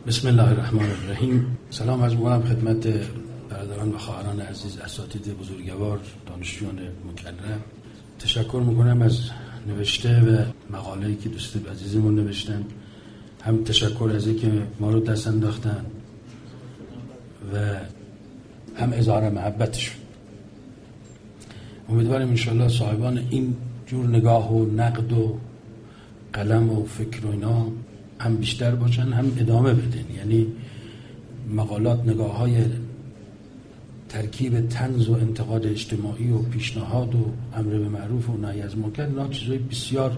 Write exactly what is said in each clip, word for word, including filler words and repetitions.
بسم الله الرحمن الرحیم. سلام عرض می‌کنم خدمت برادران و خواهران عزیز، اساتید بزرگوار، دانشجویان مکرم. تشکر میکنم از نوشته و مقاله‌ای که دوست عزیزمون نوشتن. هم تشکر از اینکه ما رو دست انداختن و هم اظهار محبتشون. امیدوارم انشالله صاحبان این جور نگاه و نقد و قلم و فکر و اینا هم بیشتر باشن، هم ادامه بدن. یعنی مقالات، نگاه های ترکیب طنز و انتقاد اجتماعی و پیشنهاد و امر به معروف و نهی از منکر، اینا چیزای بسیار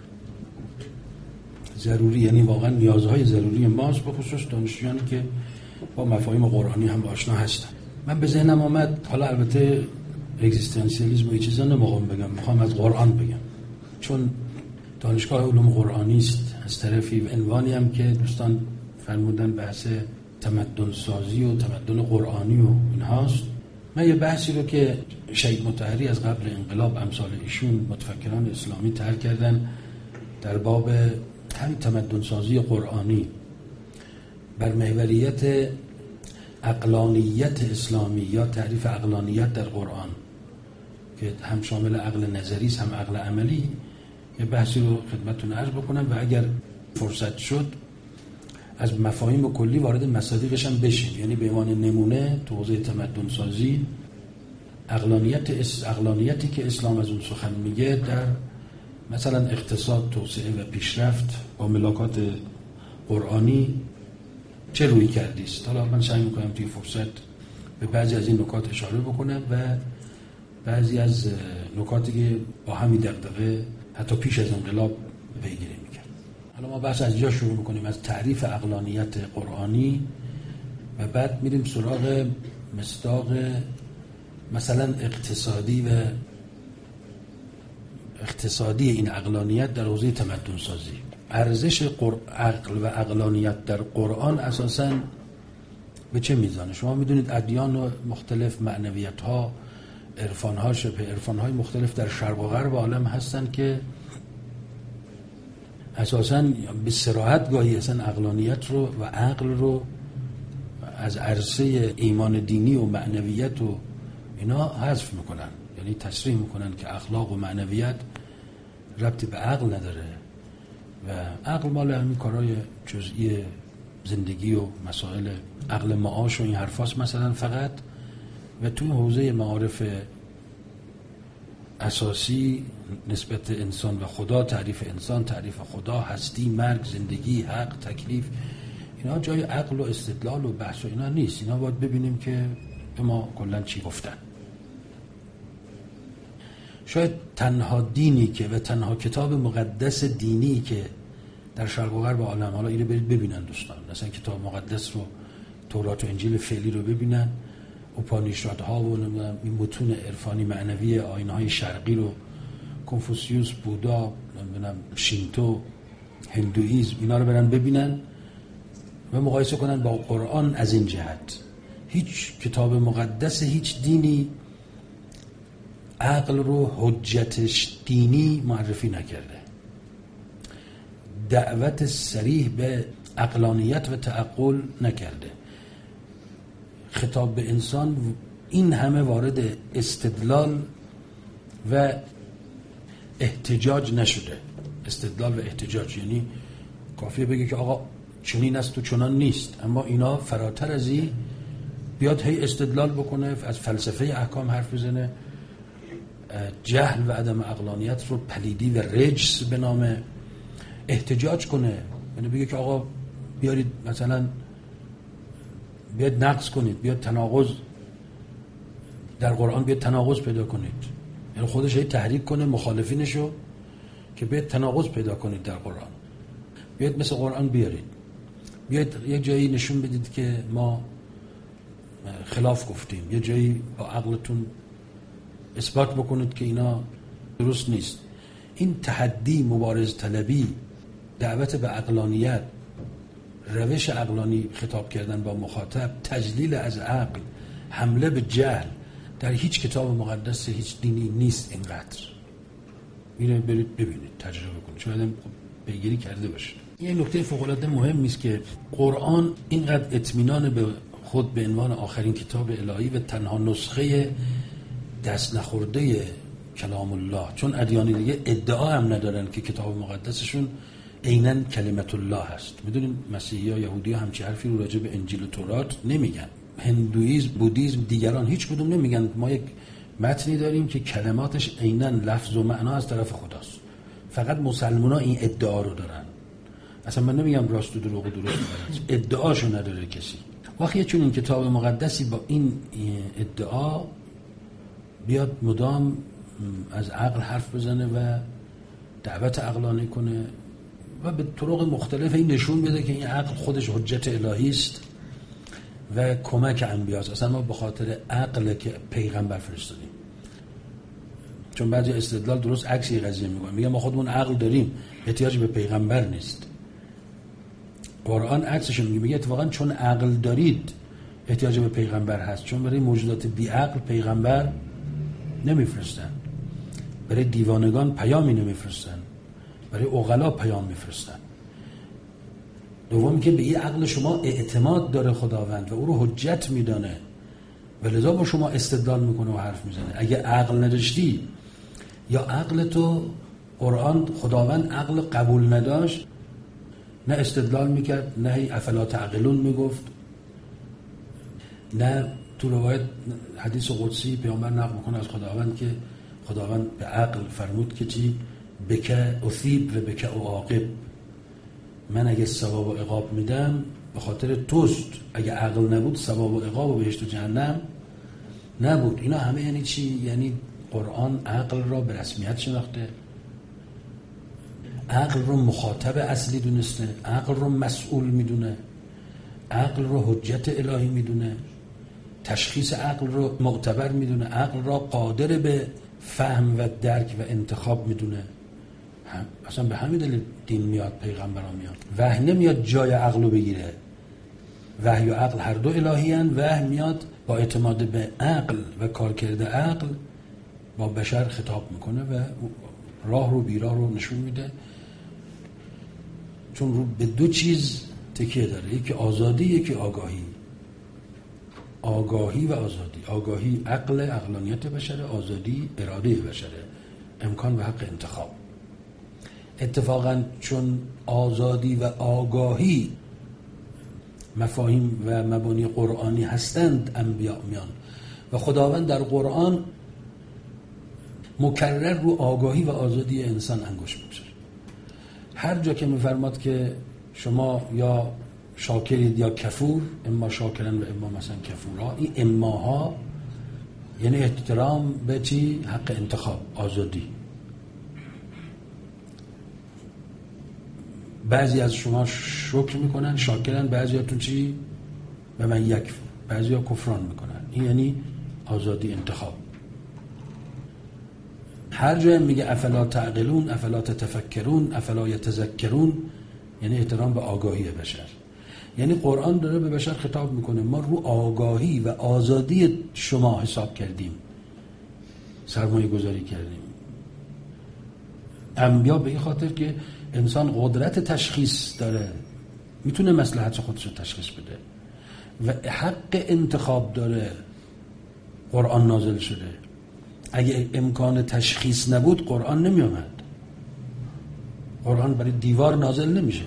ضروری، یعنی واقعا نیازهای ضروری ماست، به خصوص دانشجویانی که با مفاهیم قرآنی هم آشنا هستن. من به ذهنم آمد، حالا البته اگزیستانسیالیسم و این چیزا نمیخوام بگم، میخوام از قرآن بگم، چون دانشگاه علوم قرآنی است از طرفی، و عنوانی هم که دوستان فرمودن بحث تمدن سازی و تمدن قرآنی و اینهاست. من یه بحثی رو که شهید مطهری از قبل انقلاب امثال ایشون متفکران اسلامی طرح کردن در باب همین تمدن سازی قرآنی بر محوریت عقلانیت اسلامی یا تعریف عقلانیت در قرآن که هم شامل عقل نظری است هم عقل عملی، یه بحثی رو خدمتتون عرض بکنم و اگر فرصت شد از مفاهیم کلی وارد مصادیقش هم بشیم. یعنی به عنوان نمونه تو حوزه تمدن سازی عقلانیت اس... عقلانیتی که اسلام از اون سخن میگه در مثلا اقتصاد، توسعه و پیشرفت با ملاکات قرآنی چه روی کردی است. حالا من سعی میکنم توی فرصت به بعضی از این نکات اشاره بکنم و بعضی از نکاتی که با همین دغدغه حتی پیش از انقلاب پیگیری میکرد. حالا ما بحث از جا شروع میکنیم، از تعریف عقلانیت قرآنی، و بعد میریم سراغ مصداق مثلا اقتصادی و اقتصادی این عقلانیت در حوزه تمدن سازی. ارزش عقل و عقلانیت در قرآن اساساً به چه میزانه؟ شما میدونید ادیان مختلف، معنویت ها، عرفان ها، شبه عرفان های مختلف در شرق و غرب عالم هستن که اساساً به صراحت گاهی اصلا عقلانیت رو و عقل رو از عرصه ایمان دینی و معنویت و اینا حذف میکنن، یعنی تصریح میکنن که اخلاق و معنویت ربطی به عقل نداره و عقل مال همین کارهای جزئی زندگی و مسائل عقل معاش و این حرفاست مثلا فقط. و توی حوزه معارف اساسی نسبت انسان و خدا، تعریف انسان، تعریف خدا، هستی، مرگ، زندگی، حق، تکلیف، اینا جای عقل و استدلال و بحث و اینا نیست. اینا باید ببینیم که به ما کلن چی گفتن. شاید تنها دینی که و تنها کتاب مقدس دینی که در شرق و غرب عالم، حالا اینو برید ببینن دوستان، مثلا کتاب مقدس رو، تورات و انجیل فعلی رو ببینن، اپانیشادها و این متون عرفانی معنوی آیین‌های شرقی رو، کنفوسیوس، بودا، نمیدونم شینتو، هندوئیسم، اینا رو برن ببینن و مقایسه کنن با قرآن. از این جهت هیچ کتاب مقدس، هیچ دینی عقل رو حجتش دینی معرفی نکرده، دعوت صریح به عقلانیت و تعقل نکرده. خطاب به انسان این همه وارد استدلال و احتجاج نشده. استدلال و احتجاج یعنی کافیه بگه که آقا چنین است و چنان نیست، اما اینا فراتر از این بیاد هی استدلال بکنه، از فلسفه احکام حرف بزنه، جهل و عدم عقلانیت رو پلیدی و رجس به نام احتجاج کنه. یعنی بگه که آقا بیارید مثلا بیاد نقص کنید، بیاد تناقض در قرآن، بیاد تناقض پیدا کنید، یعنی خودش هی تحریک کنه مخالفینشو که بیاد تناقض پیدا کنید در قرآن. بیاد مثل قرآن بیارید، بیاد یه جایی نشون بدید که ما خلاف گفتیم، یه جایی با عقلتون اثبات بکنید که اینا درست نیست. این تحدی، مبارز طلبی، دعوت به عقلانیت، روش عقلانی خطاب کردن با مخاطب، تجلیل از عقل، حمله به جهل در هیچ کتاب مقدس هیچ دینی نیست اینقدر. اینو برید ببینید، تجربه کنید، شاید پیگیری کرده باشید. یه نکته فوق‌العاده مهمی است که قرآن اینقدر اطمینان به خود به عنوان آخرین کتاب الهی و تنها نسخه دست نخورده کلام الله، چون ادیان دیگه ادعا هم ندارن که کتاب مقدسشون عیناً کلمت الله هست. میدونین مسیحی‌ها، یهودی‌ها همچین حرفی رو راجع به انجیل و تورات نمیگن. هندوئیسم، بودیسم، دیگران هیچ کدوم نمیگن ما یک متنی داریم که کلماتش عیناً لفظ و معنا از طرف خداست. فقط مسلمان‌ها این ادعا رو دارن. اصلا من نمیگم راست و دروغ و درست، ادعاشو نداره کسی. واقعا چون این کتاب مقدسی با این ادعا بیاد مدام از عقل حرف بزنه و دعوت عقلانی کنه و به طرق مختلف این نشون بده که این عقل خودش حجت الهی است و کمک انبیاست. اصلا ما به خاطر عقل که پیغمبر فرستادیم. چون بعضی استدلال درست عکسی قضیه میگن، میگن ما خودمون عقل داریم، احتیاج به پیغمبر نیست. قرآن عکسش میگه، میگه اتفاقا چون عقل دارید احتیاج به پیغمبر هست، چون برای موجودات بی عقل پیغمبر نمیفرستن، برای دیوانگان پیامی نمیفرستن، برای عقلا پیام میفرستن. دوم که به این عقل شما اعتماد داره خداوند و او رو حجت میدانه و لذا با شما استدلال میکنه و حرف میزنه. اگه عقل نداشتی یا عقل تو قرآن خداوند عقل قبول نداشت، نه استدلال میکرد، نه هی افلا تعقلون میگفت، نه تو روایت حدیث قدسی پیامبر نقل میکنه از خداوند که خداوند به عقل فرمود که چی؟ بکه اثیب و بکه اعاقب، من اگه ثواب و عقاب میدم به خاطر توست، اگه عقل نبود ثواب و عقاب و بهشت و جهنم نبود. اینا همه یعنی چی؟ یعنی قرآن عقل را به رسمیت شناخته، عقل رو مخاطب اصلی دونسته، عقل رو مسئول میدونه، عقل رو حجت الهی میدونه، تشخیص عقل رو معتبر میدونه، عقل را قادر به فهم و درک و انتخاب میدونه. هم اصلا به همین دلیل دین میاد، پیغمبران میاد. وحی نمیاد جای عقل رو بگیره، وحی و عقل هر دو الهی هستند. وحی میاد با اعتماد به عقل و کارکرد عقل با بشر خطاب میکنه و راه رو بیراه رو نشون میده، چون رو به دو چیز تکیه داره، یکی آزادی، یکی آگاهی. آگاهی و آزادی. آگاهی عقل، عقلانیت بشره، آزادی اراده بشره، امکان و حق انتخاب. اتفاقا چون آزادی و آگاهی مفاهیم و مبانی قرآنی هستند، انبیاء میان و خداوند در قرآن مکرر رو آگاهی و آزادی انسان انگشت می‌گذاره. هر جا که می‌فرماد که شما یا شاکرید یا کفور، اما شاکرن و اما مثلا کفورا، این اماها یعنی احترام به چی؟ حق انتخاب، آزادی. بعضی از شما شکر میکنن، شاکرن، بعضی هاتون چی؟ به من یک، بعضی ها کفران میکنن. این یعنی آزادی انتخاب. هر جای میگه افلا تعقلون، افلا تتفکرون، افلا یتذکرون، یعنی احترام به آگاهی بشر. یعنی قرآن داره به بشر خطاب میکنه ما رو آگاهی و آزادی شما حساب کردیم، سرمایه گذاری کردیم. انبیا به این خاطر که انسان قدرت تشخیص داره، میتونه مصلحت خودش رو تشخیص بده و حق انتخاب داره، قرآن نازل شده. اگه امکان تشخیص نبود قرآن نمی آمد. قرآن برای دیوار نازل نمیشه.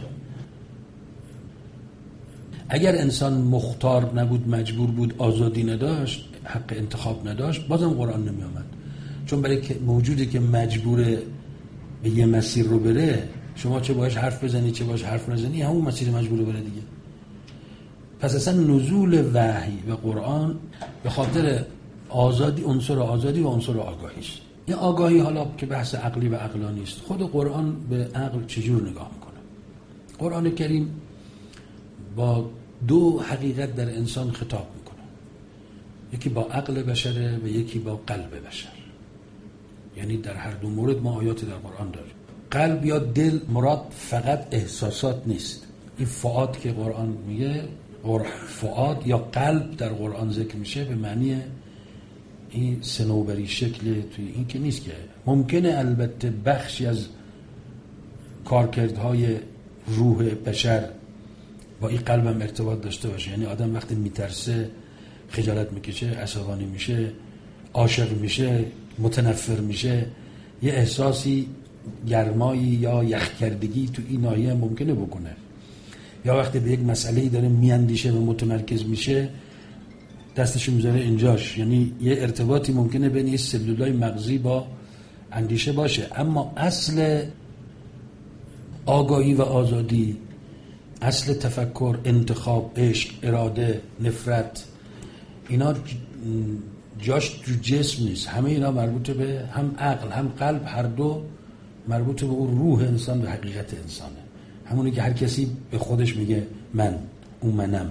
اگر انسان مختار نبود، مجبور بود، آزادی نداشت، حق انتخاب نداشت، بازم قرآن نمی آمد. چون برای موجودی که مجبوره به یه مسیر رو بره، شما چه باش حرف بزنی چه باش حرف نزنی، همون مسیر مجبوره بره دیگه. پس اصلا نزول وحی و قرآن به خاطر آزادی، عنصر آزادی و عنصر آگاهی است. این آگاهی حالا که بحث عقلی و عقلانی است، خود قرآن به عقل چجور نگاه میکنه؟ قرآن کریم با دو حقیقت در انسان خطاب میکنه، یکی با عقل بشره و یکی با قلب بشر. یعنی در هر دو مورد ما آیاتی در قرآن داریم. قلب یا دل مراد فقط احساسات نیست. این فؤاد که قرآن میگه، فؤاد یا قلب در قرآن ذکر میشه به معنی این صنوبری شکل توی این که نیست. که ممکنه البته بخشی از کارکردهای روح بشر با این قلبم ارتباط داشته باشه. یعنی آدم وقتی میترسه، خجالت میکشه، عصبانی میشه، عاشق میشه، متنفر میشه، یه احساسی گرمایی یا یخکردگی تو این ناحیه ممکنه بکنه. یا وقتی به یک مسئله‌ای داره میاندیشه و متمرکز میشه، دستش میذاره اینجاش. یعنی یه ارتباطی ممکنه بین این سلولای مغزی با اندیشه باشه. اما اصل آگاهی و آزادی، اصل تفکر، انتخاب، عشق، اراده، نفرت، اینا جاش تو جسم نیست. همه اینا مربوط به هم عقل هم قلب، هر دو مربوط به اون روح انسان، به حقیقت انسانه. همونی که هر کسی به خودش میگه من، اون منم.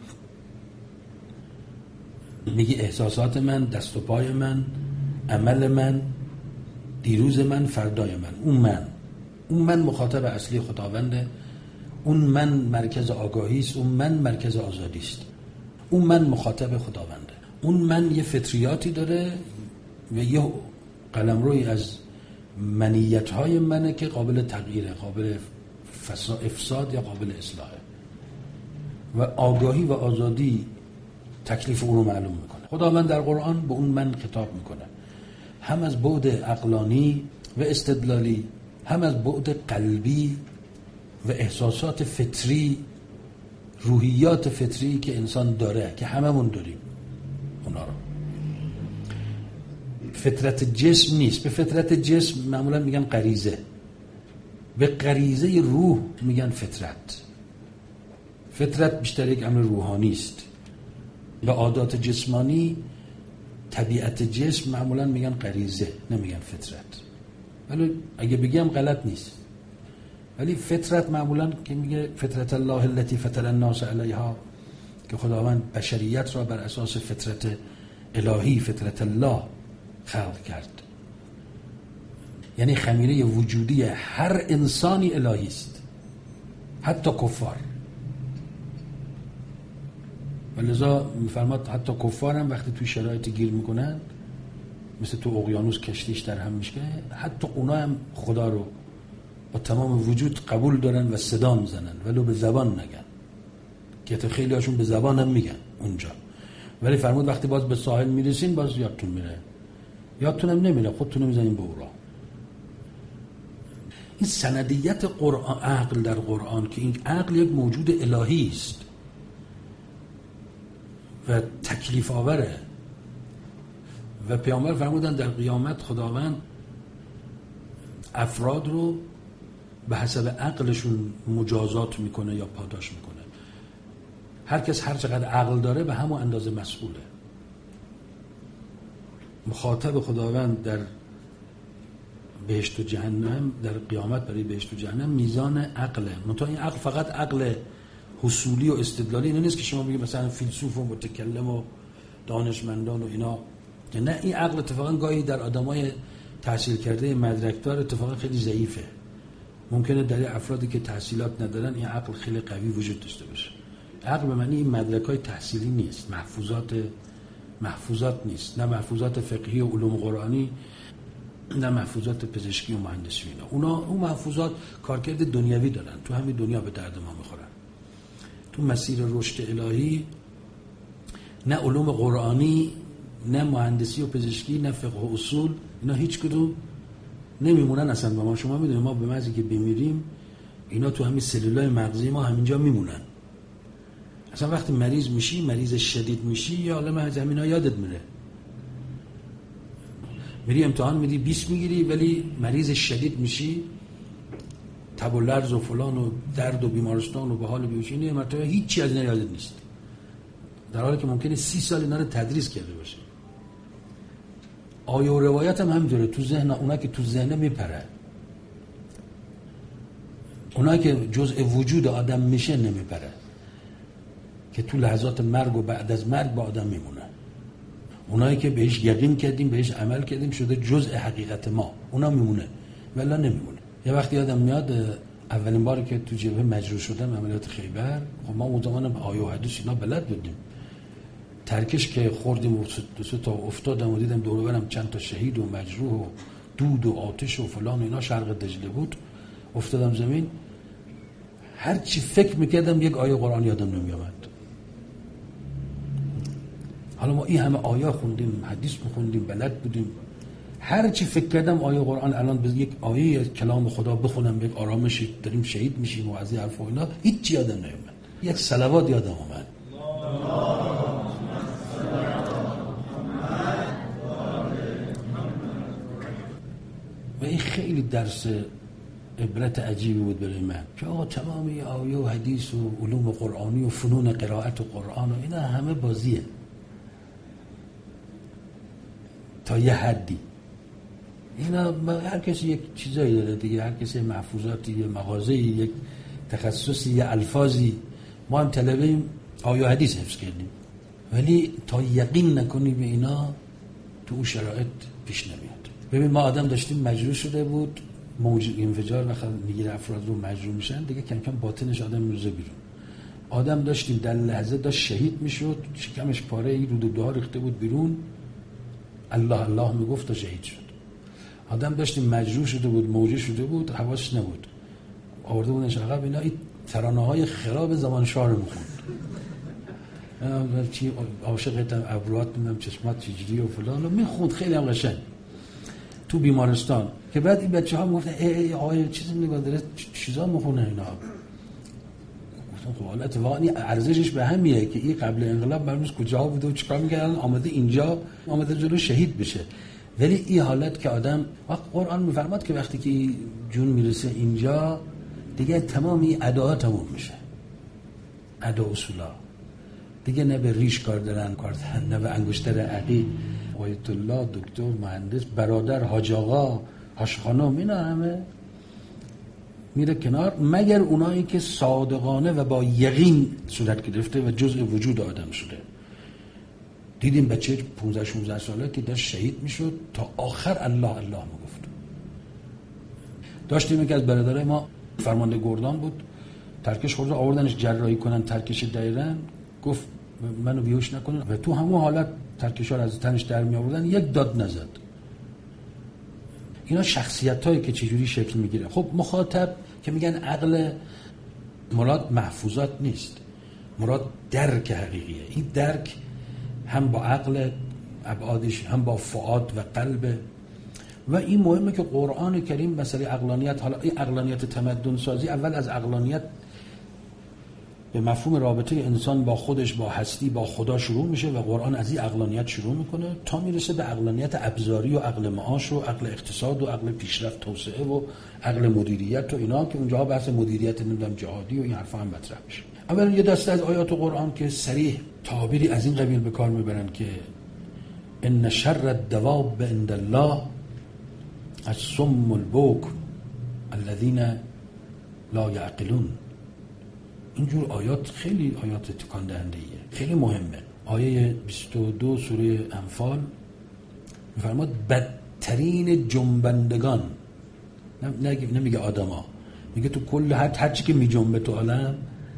میگه احساسات من، دست و پای من، عمل من، دیروز من، فردای من. اون من اون من مخاطب اصلی خداونده. اون من مرکز آگاهی است. اون من مرکز آزادی است. اون من مخاطب خداونده. اون من یه فطریاتی داره و یه قلمروی از منیت‌های منه که قابل تغییره، قابل افساد یا قابل اصلاحه. و آگاهی و آزادی تکلیف اون رو معلوم میکنه. خداوند در قرآن به اون من خطاب میکنه، هم از بعد عقلانی و استدلالی، هم از بعد قلبی و احساسات فطری، روحیات فطری که انسان داره، که هممون داریم اونا رو. فطرت جسم نیست. به فطرت جسم معمولا میگن غریزه، به غریزه روح میگن فطرت. فطرت بیشتر یک امر روحانی است. به عادات جسمانی، طبیعت جسم معمولا میگن غریزه، نمیگن فطرت. ولی اگه بگم غلط نیست. ولی فطرت معمولا که میگه فطرت الله التي فطر الناس علیها، که خداوند بشریت را بر اساس فطرت الهی، فطرت الله خلق کرد. یعنی خمیره وجودی هر انسانی الهی است، حتی کفار. ولذا میفرماد حتی کفار هم وقتی توی شرایط گیر میکنن، مثل تو اقیانوس کشتیش در هم میشه، حتی اونا هم خدا رو با تمام وجود قبول دارن و صدا میزنن، ولو به زبان نگن، که تو خیلی هاشون به زبان هم میگن اونجا. ولی فرمود وقتی باز به ساحل میرسین باز یادتون میره، یادتون هم نمیره، خودتون میزنین به اورا. این سندیت قرآن، عقل در قرآن، که این عقل یک موجود الهی است و تکلیف آوره. و پیامبر فرمودن در قیامت خداوند افراد رو به حسب عقلشون مجازات میکنه یا پاداش میکنه. هر کس هر چقدر عقل داره به همون اندازه مسئوله. مخاطب خداوند در بهشت و جهنم، در قیامت برای بهشت و جهنم میزان عقله. منتها این عقل فقط عقل حصولی و استدلالی اینه نیست که شما بگید مثلا فیلسوف و متکلم و دانشمندان و اینا. نه، این عقل اتفاقا گاهی در آدمای تحصیل کرده مدرکدار اتفاقا خیلی ضعیفه. ممکنه در افرادی که تحصیلات ندارن این عقل خیلی قوی وجود داشته باشه. عقل به معنی این مدرک‌های تحصیلی نیست، محفوظات محفوظات نیست، نه محفوظات فقهی و علوم قرآنی، نه محفوظات پزشکی و مهندسی اینا. اونا اون محفوظات کارکرد دنیوی دارن، تو همین دنیا به درد ما میخورن. تو مسیر رشد الهی نه علوم قرآنی، نه مهندسی و پزشکی، نه فقه و اصول، اینا هیچ کدوم نمیمونن اصلا با ما. شما میدونید ما به محضی که بمیریم اینا تو همین سلولای مغزی ما همینجا میمونن. اصلا وقتی مریض میشی، مریض شدید میشی، یا عالم از همینا یادت میره. میری امتحان میدی بیست میگیری، ولی مریض شدید میشی، تب و لرز و فلان و درد و بیمارستان و به حال بیوشینی، مرتبه هیچی از اینا یادت نیست، در حالی که ممکنه سی سال اینا رو تدریس کرده باشه. آیه و روایت هم همینطوره، تو ذهن اونا که تو ذهن میپره، اونا که جزء وجود آدم میشه نمیپره، که تو لحظات مرگ و بعد از مرگ با آدم میمونه. اونایی که بهش یقین کردیم، بهش عمل کردیم، شده جزء حقیقت ما، اونا میمونه ولی نمیمونه. یه وقتی آدم میاد اولین باری که تو جبهه مجروح شدم عملیات خیبر، خب ما اون زمان آیه و حدیث اینا بلد بودیم، ترکش که خوردیم و دو سه تا افتادم و دیدم دور و برم چند تا شهید و مجروح و دود و آتش و فلان و اینا، شرق دجله بود، افتادم زمین. هر چی فکر میکردم یک آیه قرآن یادم نمیامد. حالا ما این همه آیه خوندیم، حدیث میخوندیم، بلد بودیم، هر چی فکر کردم آیه قرآن الان به یک آیه کلام خدا بخونم به یک آرامشی داریم شهید میشیم و از این حرف و اینا، هیچ چی یادم نمیاد. یک صلوات یادم اومد. و این خیلی درس عبرت عجیبی بود برای من که آقا تمامی آیه و حدیث و علوم قرآنی و فنون قرائت و قرآن و اینا همه بازیه تا یه حدی. اینا هر کسی یک چیزایی داره دیگه، هر کسی محفوظاتی، یه مغازه‌ای، یک تخصصی، یه الفاظی. ما هم طلبه آیه و حدیث حفظ کردیم، ولی تا یقین نکنی به اینا تو اون شرایط پیش نمیاد. ببین ما آدم داشتیم مجروح شده بود، موج انفجار وقتی میگیره افراد رو مجروح میشن دیگه، کم کم باطنش آدم میرزه بیرون. آدم داشتیم در لحظه داشت شهید میشد، شکمش پاره ای رو دو ریخته بود بیرون، الله الله میگفت تا شهید شد. آدم داشتیم مجروح شده بود، موجه شده بود، حواسش نبود، آورده بودنش عقب. اینا این ترانه های خراب زمان شاه رو میخوند. چی عاشقتم ابروات میدم چشمات چجوری و فلان رو میخوند، خیلی هم قشنگ تو بیمارستان. که بعد این بچه ها میگفتن ای ای آقای چیزی نگاه داره چیزا میخونه اینا. گفتم خب حالت واقعی ارزشش به همیه که این قبل انقلاب معلومه کجا بوده و چیکار میکردن، آمده اینجا، آمده جلو شهید بشه. ولی این حالت که آدم وقت قرآن میفرماد که وقتی که جون میرسه اینجا دیگه تمام این ادعا تموم میشه، ادا اصولا دیگه، نه به ریش کار دارن کار دارن، نه به انگشتر عقی، آیت الله، دکتر، مهندس، برادر، حاج آقا، حاج خانم، اینا همه میره کنار، مگر اونایی که صادقانه و با یقین صورت گرفته و جزء وجود آدم شده. دیدیم بچه پانزده شانزده ساله که داشت شهید میشد، تا آخر الله الله میگفت. داشتیم که از برادرای ما فرمانده گردان بود، ترکش خورده، آوردنش جراحی کنن، ترکش دایرن، گفت منو بیهوش نکنن و تو همون حالت ترکش‌ها رو از تنش در می آوردن، یک داد نزد. اینا شخصیتایی که چجوری شکل میگیره. خب مخاطب که میگن عقل، مراد محفوظات نیست، مراد درک حقیقیه. این درک هم با عقل ابعادش، هم با فؤاد و قلب. و این مهمه که قرآن کریم مسئله عقلانیت، حالا این عقلانیت تمدن سازی اول از عقلانیت به مفهوم رابطه انسان با خودش، با هستی، با خدا شروع میشه و قرآن از این عقلانیت شروع میکنه تا میرسه به عقلانیت ابزاری و عقل معاش و عقل اقتصاد و عقل پیشرفت توسعه و عقل مدیریت و اینا، که اونجا بحث مدیریت نمیدونم جهادی و این حرفا هم مطرح میشه. اولا یه دسته از آیات قرآن که صریح تعبیری از این قبیل به کار میبرن که ان شر الدواب عند الله الصم البکم الذين لا يعقلون. اینجور آیات خیلی آیات تکان دهنده ایه، خیلی مهمه. آیه بیست و دو سوره انفال میفرماد بدترین جنبندگان، نمیگه آدما، میگه تو کل هر هرچی که میجنبه تو عالم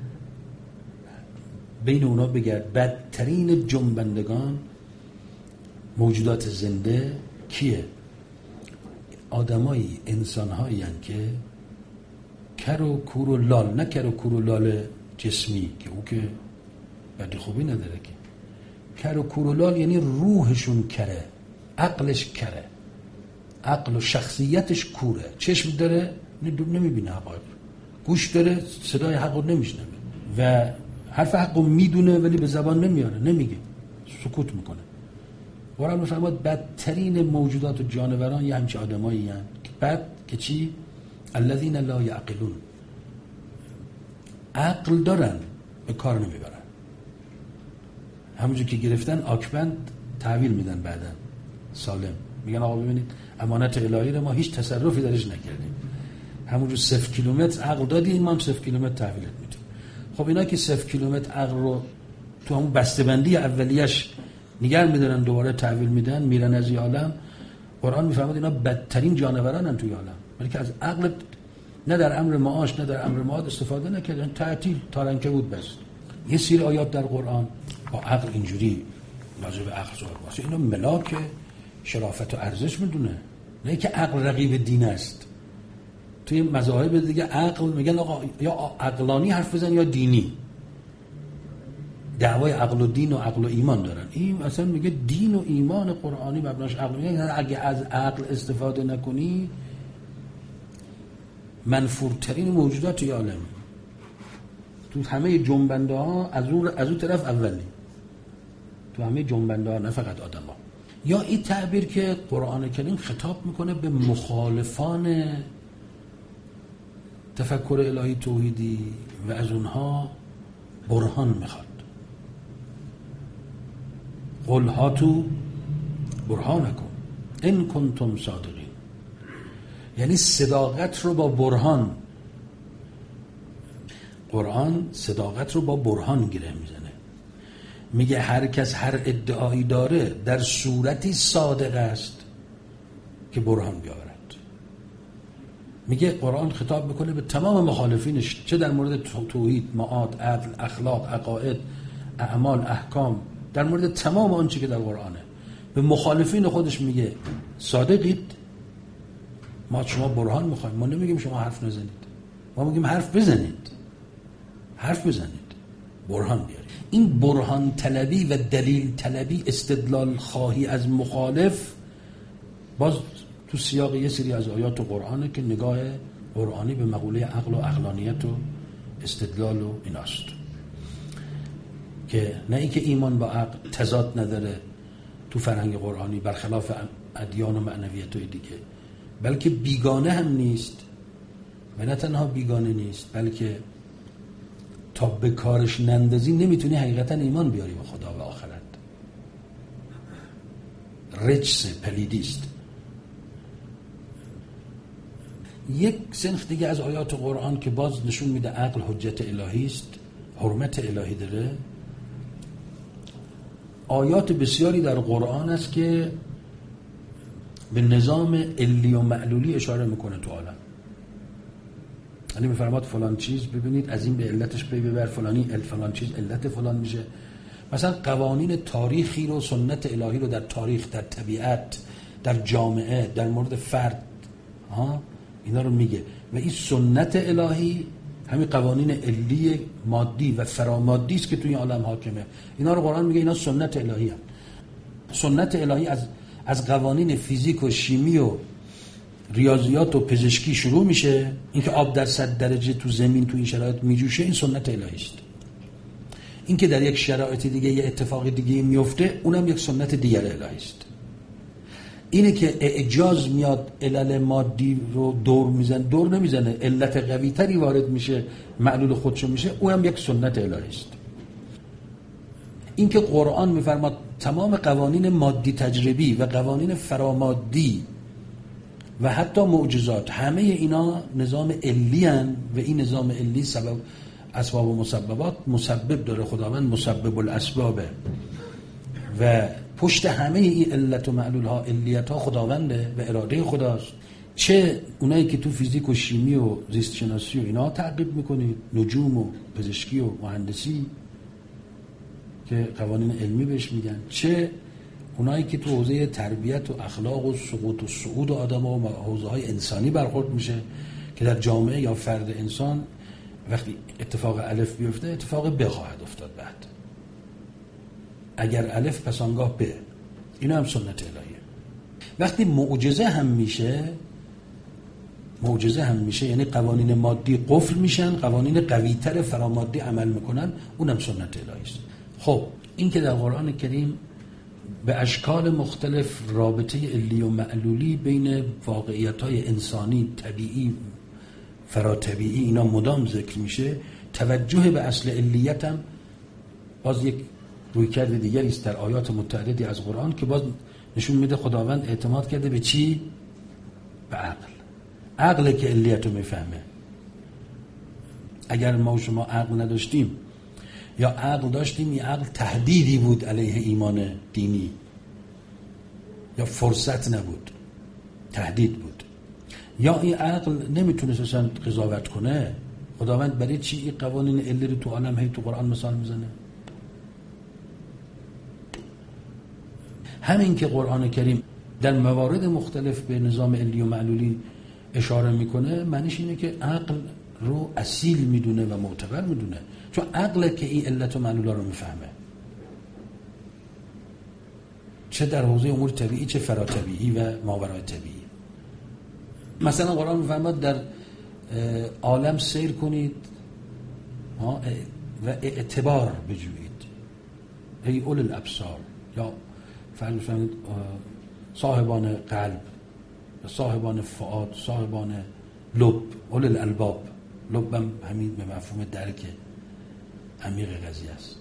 بین اونا بگرد، بدترین جنبندگان موجودات زنده کیه؟ آدمایی، انسانهایی هستند که کر و کور و لال، نه کر و کور و لال جسمی که او که بدی خوبی نداره، که کر و کور و لال یعنی روحشون کره، عقلش کره، عقل و شخصیتش کوره، چشم داره نمیبینه حقایق، گوش داره صدای حق رو نمیشنوه و حرف حق رو میدونه ولی به زبان نمیاره، نمیگه، سکوت میکنه. قرآن میفرماد بدترین موجودات و جانوران یه همچه آدمایی هستند. بعد که چی؟ الذین لا یعقلون، عقل دارن به کار نمیبرن، همونجور که گرفتن آکبند تحویل میدن، بعدا سالم میگن آقا ببینید امانت الهی رو ما هیچ تصرفی درش نکردیم، همونجور صفر کیلومتر عقل دادیم ما هم صفر کیلومتر تحویلت میدیم. خب اینا که صفر کیلومتر عقل رو تو همون بسته‌بندی اولیش نگه میدارن، دوباره تحویل میدن، میرن از این عالم. قرآن میفرماد اینا بدترین جانورانن توی عالم، ولی که از عقل نه در امر معاش نه در امر معاد استفاده نکردن، تعطیل تارنکه بود. بس یه سری آیات در قرآن با عقل اینجوری لازم به عقل صحبت واسه اینا ملاک شرافت و ارزش میدونه، نه که عقل رقیب دین است. توی مذاهب دیگه عقل میگن آقا یا عقلانی حرف بزن یا دینی، دعوای عقل و دین و عقل و ایمان دارن. این اصلا میگه دین و ایمان قرآنی مبناش عقل. میگه اگه از عقل استفاده نکنی منفورترین موجودات عالم، تو همه جنبنده ها از اون از اون طرف اولی، تو همه جنبنده ها، نه فقط آدم ها. یا این تعبیر که قرآن کریم خطاب میکنه به مخالفان تفکر الهی توحیدی و از اونها برهان میخواد. قل هاتو برهانکم ان کنتم صادقین، یعنی صداقت رو با برهان، قرآن صداقت رو با برهان گره میزنه. میگه هر کس هر ادعایی داره در صورتی صادق است که برهان بیاورد. میگه قرآن خطاب میکنه به تمام مخالفینش، چه در مورد توحید، معاد، عدل، اخلاق، عقاید، اعمال، احکام، در مورد تمام آنچه که در قرآنه. به مخالفین خودش میگه صادقید، ما شما برهان میخوایم، ما نمیگیم شما حرف نزنید، ما میگیم حرف بزنید، حرف بزنید، برهان بیارید. این برهان طلبی و دلیل طلبی، استدلال خواهی از مخالف، باز تو سیاق یه سری از آیات قرآنه که نگاه قرآنی به مقوله عقل و عقلانیت و استدلال و ایناست، که نه اینکه ایمان با عقل تضاد نداره تو فرهنگ قرآنی برخلاف ادیان و معنویت‌های دیگه، بلکه بیگانه هم نیست و نه تنها بیگانه نیست بلکه تا به کارش نندازی نمیتونی حقیقتا ایمان بیاری به خدا و آخرت. رجس پلیدیست. یک صنف دیگه از آیات قرآن که باز نشون میده عقل حجت الهی است، حرمت الهی داره، آیات بسیاری در قرآن است که به نظام علی و معلولی اشاره میکنه تو عالم. یعنی میفرماد فلان چیز ببینید از این به علتش پی ببر، فلانی فلان چیز علت فلان میشه. مثلا قوانین تاریخی رو، سنت الهی رو در تاریخ، در طبیعت، در جامعه، در مورد فرد، ها اینا رو میگه. و این سنت الهی همین قوانین علی مادی و فرامادی است که توی عالم حاکمه. اینا رو قرآن میگه اینا سنت الهی هست. سنت الهی از از قوانین فیزیک و شیمی و ریاضیات و پزشکی شروع میشه. اینکه آب در صد درجه تو زمین تو این شرایط میجوشه، این سنت الهی است. اینکه در یک شرایط دیگه یه اتفاق دیگه میفته، اونم یک سنت دیگر الهی است. اینه که اعجاز میاد علل مادی رو دور میزنه، دور نمیزنه، علت قوی تری وارد میشه، معلول خودشو میشه، اونم یک سنت الهی است. اینکه قرآن میفرماد تمام قوانین مادی تجربی و قوانین فرامادی و حتی معجزات، همه اینا نظام علی هن و این نظام علی سبب اسباب و مسببات، مسبب داره خداوند، مسبب الاسبابه و پشت همه این علت و معلول ها، علیت ها خداونده و اراده خداست. چه اونایی که تو فیزیک و شیمی و زیست شناسی و اینا تعقیب میکنید، نجوم و پزشکی و مهندسی که قوانین علمی بهش میگن، چه اونایی که تو حوزه تربیت و اخلاق و سقوط و صعود و آدم و حوزه های انسانی برخورد میشه که در جامعه یا فرد انسان وقتی اتفاق الف بیفته اتفاق ب خواهد افتاد. بعد اگر الف پس آنگاه ب. اینا هم سنت الهیه. وقتی معجزه هم میشه، معجزه هم میشه یعنی قوانین مادی قفل میشن، قوانین قویتر فرامادی عمل میکنن، اونم سنت الهی است. خب این که در قرآن کریم به اشکال مختلف رابطه علی و معلولی بین واقعیت‌های انسانی، طبیعی، فراطبیعی اینا مدام ذکر میشه، توجه به اصل علیت هم باز یک رویکرد دیگری است در آیات متعددی از قرآن که باز نشون میده خداوند اعتماد کرده به چی؟ به عقل. عقل که علیت رو میفهمه. اگر ما و شما عقل نداشتیم یا عقل داشتیم، این عقل تهدیدی بود علیه ایمان دینی یا فرصت نبود، تهدید بود. یا این عقل نمیتونه اصلا قضاوت کنه. خداوند برای چی این قوانین علی رو تو عالم هی تو قرآن مثال میزنه؟ همین که قرآن کریم در موارد مختلف به نظام علی و معلولی اشاره میکنه معنیش اینه که عقل رو اصیل میدونه و معتبر میدونه، چون عقله که این علت و معلولا رو میفهمه، چه در حوزه امور طبیعی چه فراتبیعی و ماورای طبیعی. مثلا قرآن میفرماد در عالم سیر کنید و اعتبار بجویید، ای اول الابصار، یا فرمود صاحبان قلب، صاحبان فؤاد، صاحبان لب، اول الالباب. لب هم همین به مفهوم درک عمیق قضیه است.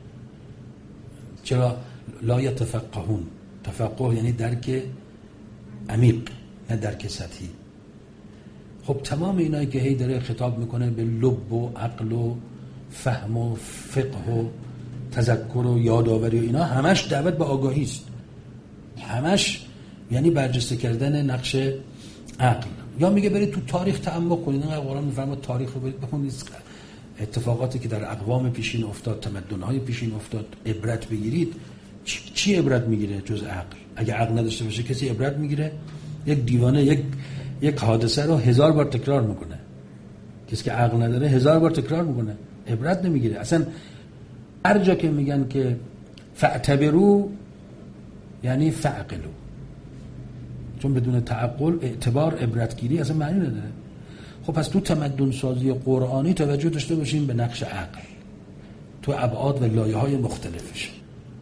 چرا لا یتفقهون؟ تفقه یعنی درک عمیق، نه درک سطحی. خب تمام اینایی که هی داره خطاب میکنه به لب و عقل و فهم و فقه و تذکر و یادآوری و اینا، همش دعوت به آگاهی است، همش یعنی برجسته کردن نقش عقل. یا میگه برید تو تاریخ تعمق کنید، نه قرآن میفرماد تاریخ رو برید بخونید، اتفاقاتی که در اقوام پیشین افتاد، تمدن‌های پیشین افتاد، عبرت بگیرید. چی, چی عبرت میگیره جز عقل؟ اگه عقل نداشته باشه کسی عبرت میگیره؟ یک دیوانه یک یک حادثه رو هزار بار تکرار میکنه، کسی که عقل نداره هزار بار تکرار میکنه، عبرت نمیگیره. اصلا هر جا که میگن که فاعتبروا یعنی فعقلوا، چون بدون تعقل اعتبار عبرتگیری اصلا معنی نداره. خب پس تو تمدن سازی قرآنی توجه داشته باشیم به نقش عقل تو ابعاد و لایه‌های مختلفش.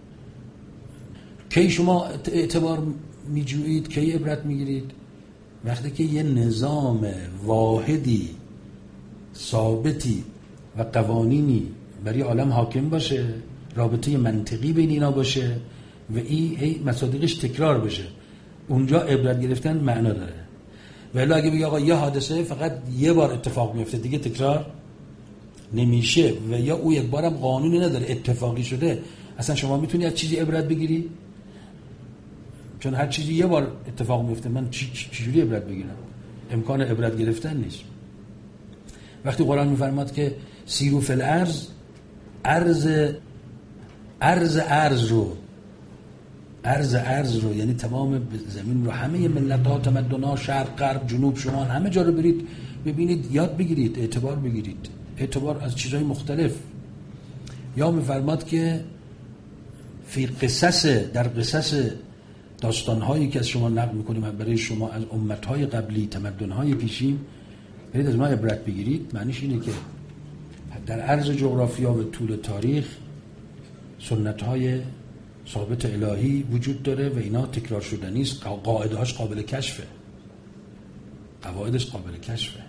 کی شما اعتبار میجویید، کی عبرت میگیرید؟ وقتی که یه نظام واحدی ثابتی و قوانینی برای عالم حاکم باشه، رابطه منطقی بین اینا باشه و این ای مصادیقش تکرار بشه، اونجا عبرت گرفتن معنا داره. ولی اگه بگی آقا یه حادثه فقط یه بار اتفاق میفته دیگه تکرار نمیشه و یا او یک بارم قانونی نداره اتفاقی شده، اصلا شما میتونی از چیزی عبرت بگیری؟ چون هر چیزی یه بار اتفاق میفته، من چی چجوری عبرت بگیرم؟ امکان عبرت گرفتن نیست. وقتی قرآن میفرماد که سیرو فی الارض، ارض ارض ارض رو ارض ارض رو یعنی تمام زمین رو، همه ملت‌ها، تمدن‌ها، شرق، غرب، جنوب، شمال، همه جا رو برید ببینید، یاد بگیرید، اعتبار بگیرید، اعتبار از چیزهای مختلف. یا میفرماد که فی قصص، در قصص داستان‌هایی که از شما نقل می‌کنیم برای شما از امت‌های قبلی، تمدن‌های پیشین، برید از ما عبرت بگیرید. معنیش اینه که در عرض جغرافیا و طول تاریخ سنت‌های ثابت الهی وجود داره و اینا تکرار شدنی است، قاعده‌هاش قابل کشفه، قواعدش قابل کشفه.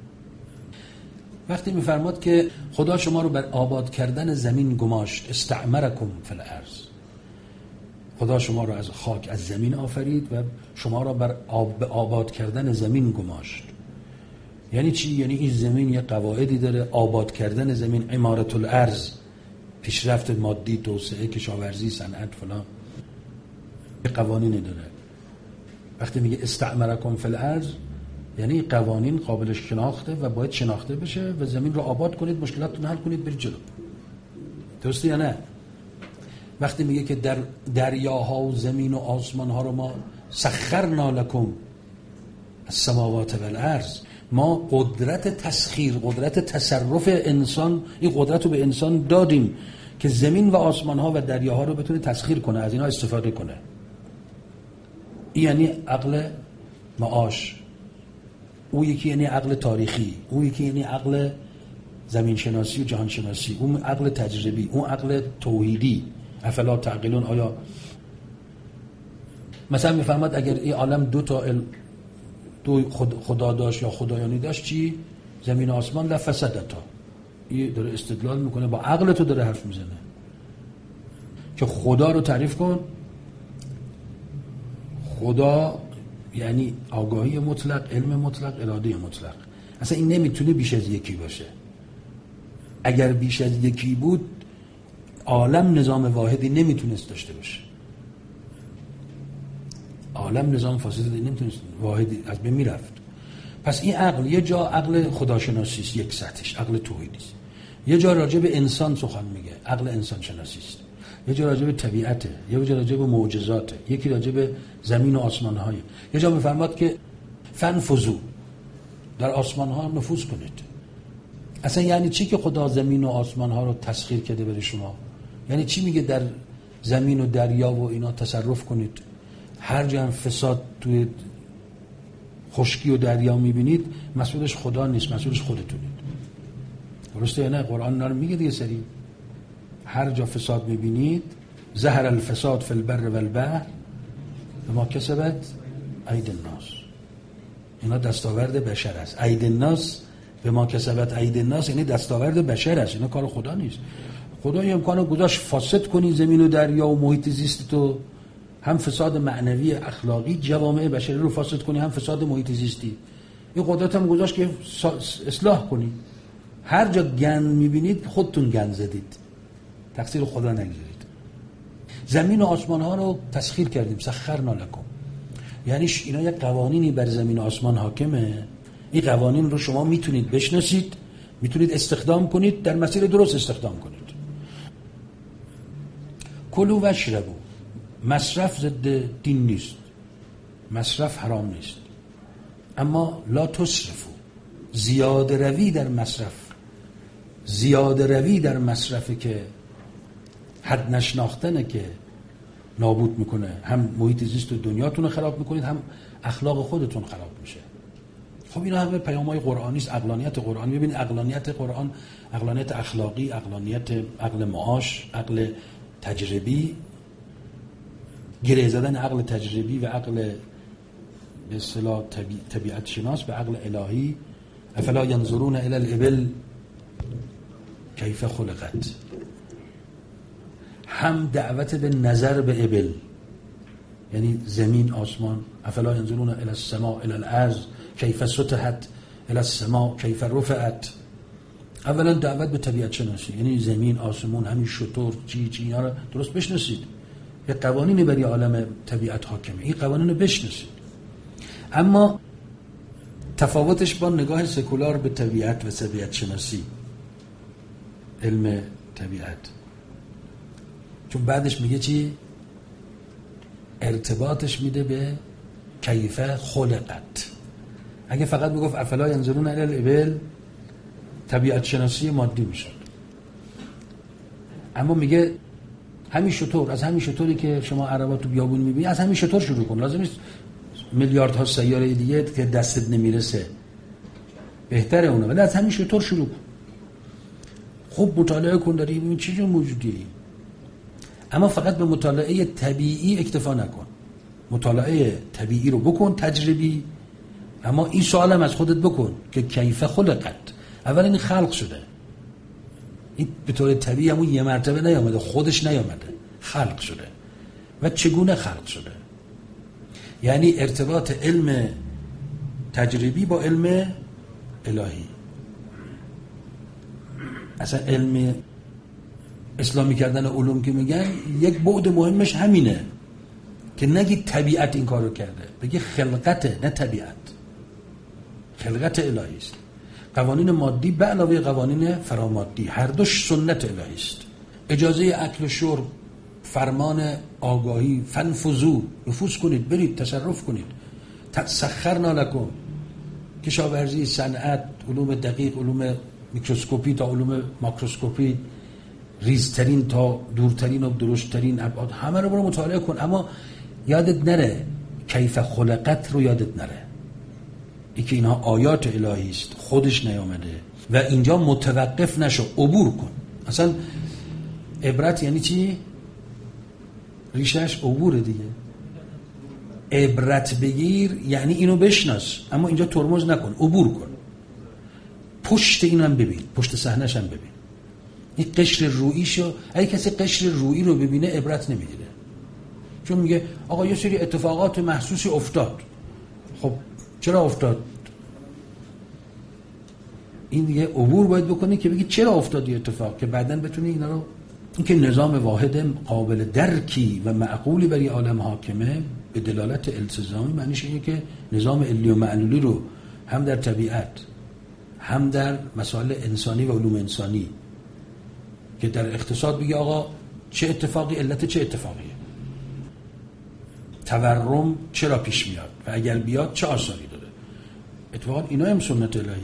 وقتی میفرماد که خدا شما رو بر آباد کردن زمین گماشت، استعمرکم فی الارض، خدا شما رو از خاک، از زمین آفرید و شما رو بر آب آباد کردن زمین گماشت. یعنی چی؟ یعنی این زمین یه قواعدی داره، آباد کردن زمین، عمارت الارض، پیشرفت مادی، توسعه، کشاورزی، صنعت، فلان، یه قوانینی داره. وقتی میگه استعمرکم فی الارض یعنی قوانین قابل شناخته و باید شناخته بشه و زمین رو آباد کنید، مشکلاتتون حل کنید، برید جلو. درسته یا نه؟ وقتی میگه که در دریاها و زمین و آسمان ها رو ما سخرنا لکم السماوات و الارض، ما قدرت تسخیر، قدرت تصرف انسان، این قدرت رو به انسان دادیم که زمین و آسمان ها و دریاها رو بتونه تسخیر کنه، از اینا استفاده کنه. این یعنی عقل معاش. او یکی یعنی عقل تاریخی، او یکی یعنی عقل زمین شناسی و جهان شناسی، اون عقل تجربی، اون عقل توحیدی. افلا تعقلون؟ آیا مثلا میفرماد اگر این عالم دو تا دو خدا داشت یا خدایانی داشت، چی؟ زمین و آسمان لفسدتا. این داره استدلال میکنه، با عقل تو داره حرف میزنه که خدا رو تعریف کن. خدا یعنی آگاهی مطلق، علم مطلق، اراده مطلق. اصلا این نمیتونه بیش از یکی باشه. اگر بیش از یکی بود عالم نظام واحدی نمیتونست داشته باشه. عالم نظام فاسدی نمیتونست واحدی، از بین میرفت. پس این عقل یه جا عقل خداشناسی است، یک سطحش عقل توحیدی است. یه جا راجع به انسان سخن میگه، عقل انسان شناسی است. یه جا راجع به طبیعته، یه جا راجع به معجزاته، یکی راجع به زمین و آسمان های. یه جا میفرماد که فنفذوا، در آسمان ها نفوذ کنید. اصلا یعنی چی که خدا زمین و آسمان ها رو تسخیر کرده برای شما؟ یعنی چی میگه در زمین و دریا و اینا تصرف کنید؟ هر جا هم فساد توی خشکی و دریا میبینید مسئولش خدا نیست، مسئولش خودتونید. درسته یا نه؟ قرآن اینا رو میگه دیگه سری. هر جا فساد میبینید، ظهر الفساد فی البر والبحر بما کسبت اید الناس. اینا دستاورد بشر است. اید الناس بما کسبت اید الناس یعنی دستاورد بشر است، اینا کار خدا نیست. خدا یه امکانو گذاشت فاسد کنی زمین و دریا و محیط زیست تو، هم فساد معنوی اخلاقی جوامع بشری رو فاسد کنی، هم فساد محیط زیستی. این قدرت هم گذاشت که اصلاح کنی. هر جا گند میبینید خودتون گند زدید، تقصیر خدا نگذارید. زمین و آسمان ها رو تسخیر کردیم، سخرنا لکم. یعنی اینا یک قوانینی بر زمین و آسمان حاکمه. این قوانین رو شما میتونید بشناسید، میتونید استخدام کنید، در مسیر درست استخدام کنید. کلوا و اشربوا. مصرف ضد دین نیست، مصرف حرام نیست، اما لا تسرفوا. زیاده روی در مصرف، زیاده روی در مصرفه که حد نشناختنه که نابود میکنه. هم محیط زیست و دنیاتون رو خراب میکنید، هم اخلاق خودتون خراب میشه. خب اینا همه پیام‌های قرآنی است، عقلانیت قرآنی. ببین عقلانیت قرآن، عقلانیت اخلاقی، عقلانیت عقل معاش، عقل تجربی، گره زدن عقل تجربی و عقل به اصطلاح طبیع، طبیعت شناس به عقل الهی. افلا ینظرون الی الابل کیف خلقت. هم دعوت به نظر به ابل، یعنی زمین آسمان. افلا ینظرون الی السماء الی الارض کیف سطحت الی السماء کیف رفعت. اولا دعوت به طبیعت شناسی، یعنی زمین، آسمون، همین شطور، چی چی اینا رو درست بشناسید. یه قوانینی برای عالم طبیعت حاکمه، این قوانین رو بشناسید. اما تفاوتش با نگاه سکولار به طبیعت و طبیعت شناسی، علم طبیعت، چون بعدش میگه چی؟ ارتباطش میده به کیف خلقت. اگه فقط میگفت افلا ینظرون الی الابل، طبیعت شناسی مادی میشد. اما میگه همین شطور، از همین شطوری که شما عربا تو بیابون میبینید، از همین شطور شروع کن. لازم نیست میلیاردها سیاره دیگه که دستت نمیرسه، بهتره اونا، ولی از همین شطور شروع کن. خوب مطالعه کن، داری ببین چه جور موجودیه. اما فقط به مطالعه طبیعی اکتفا نکن. مطالعه طبیعی رو بکن، تجربی. اما این سوالم از خودت بکن که کیف خلقت. اولا این خلق شده، این به طور طبیعی همون یه مرتبه نیامده، خودش نیامده، خلق شده. و چگونه خلق شده؟ یعنی ارتباط علم تجربی با علم الهی. اصلا علم اسلامی کردن علوم که میگن، یک بعد مهمش همینه که نگی طبیعت این کارو کرده، بگی خلقته، نه طبیعت. خلقت الهی است. قوانین مادی به علاوه قوانین فرامادی، هر دوش سنت الهی است. اجازه اکل و شرب، فرمان آگاهی، فنفذو، نفوذ کنید، برید، تصرف کنید. سخرنا لکم، کشاورزی، صنعت، علوم دقیق، علوم میکروسکوپی تا علوم ماکروسکوپی، ریزترین تا دورترین و درشتترین ابعاد، همه رو برو مطالعه کن. اما یادت نره کیف خلقت رو یادت نره، ای که اینها آیات الهی است، خودش نیامده. و اینجا متوقف نشو، عبور کن. اصلا عبرت یعنی چی؟ ریشش عبوره دیگه. عبرت بگیر یعنی اینو بشناس، اما اینجا ترمز نکن، عبور کن. پشت اینم ببین، پشت صحنه‌ش هم ببین. این قشر روییشو، اگه کسی قشر رویی رو ببینه عبرت نمیگیره، چون میگه آقا یه سری اتفاقات محسوسی افتاد. خب چرا افتاد؟ این دیگه عبور باید بکنی که بگی چرا افتاد این اتفاق، که بعداً بتونی اینا رو. این که نظام واحد قابل درکی و معقولی برای عالم حاکمه، به دلالت التزامی معنیش اینه که نظام علی و معلولی رو هم در طبیعت، هم در مسائل انسانی و علوم انسانی، که در اقتصاد بگی آقا چه اتفاقی، علت چه اتفاقیه، تورم چرا پیش میاد و اگر بیاد چه آثاری داره، اتفاقا اینا هم سنت الهیه.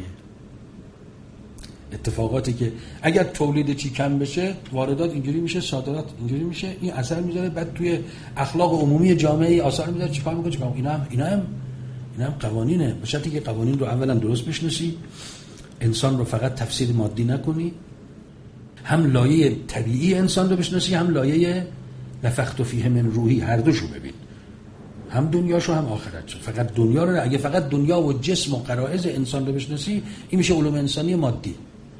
اتفاقاتی که اگر تولید چی کم بشه، واردات اینجوری میشه، صادرات اینجوری میشه، این اثر میذاره، بعد توی اخلاق عمومی جامعه آثار میذاره. چیکار میکنه؟ چیکار اینا هم اینا هم اینا هم قوانینه. به شرطی که قوانین رو اولا درست بشناسی، انسان رو فقط تفسیر مادی نکنی، هم لایه طبیعی انسان رو بشناسی، هم لایه نفخت فیه من روحی، هر دوشو ببین، هم دنیاشو هم آخرتشو. فقط دنیا رو، اگه فقط دنیا و جسم و غرایز انسان رو بشناسی، این میشه علوم انسانی مادی.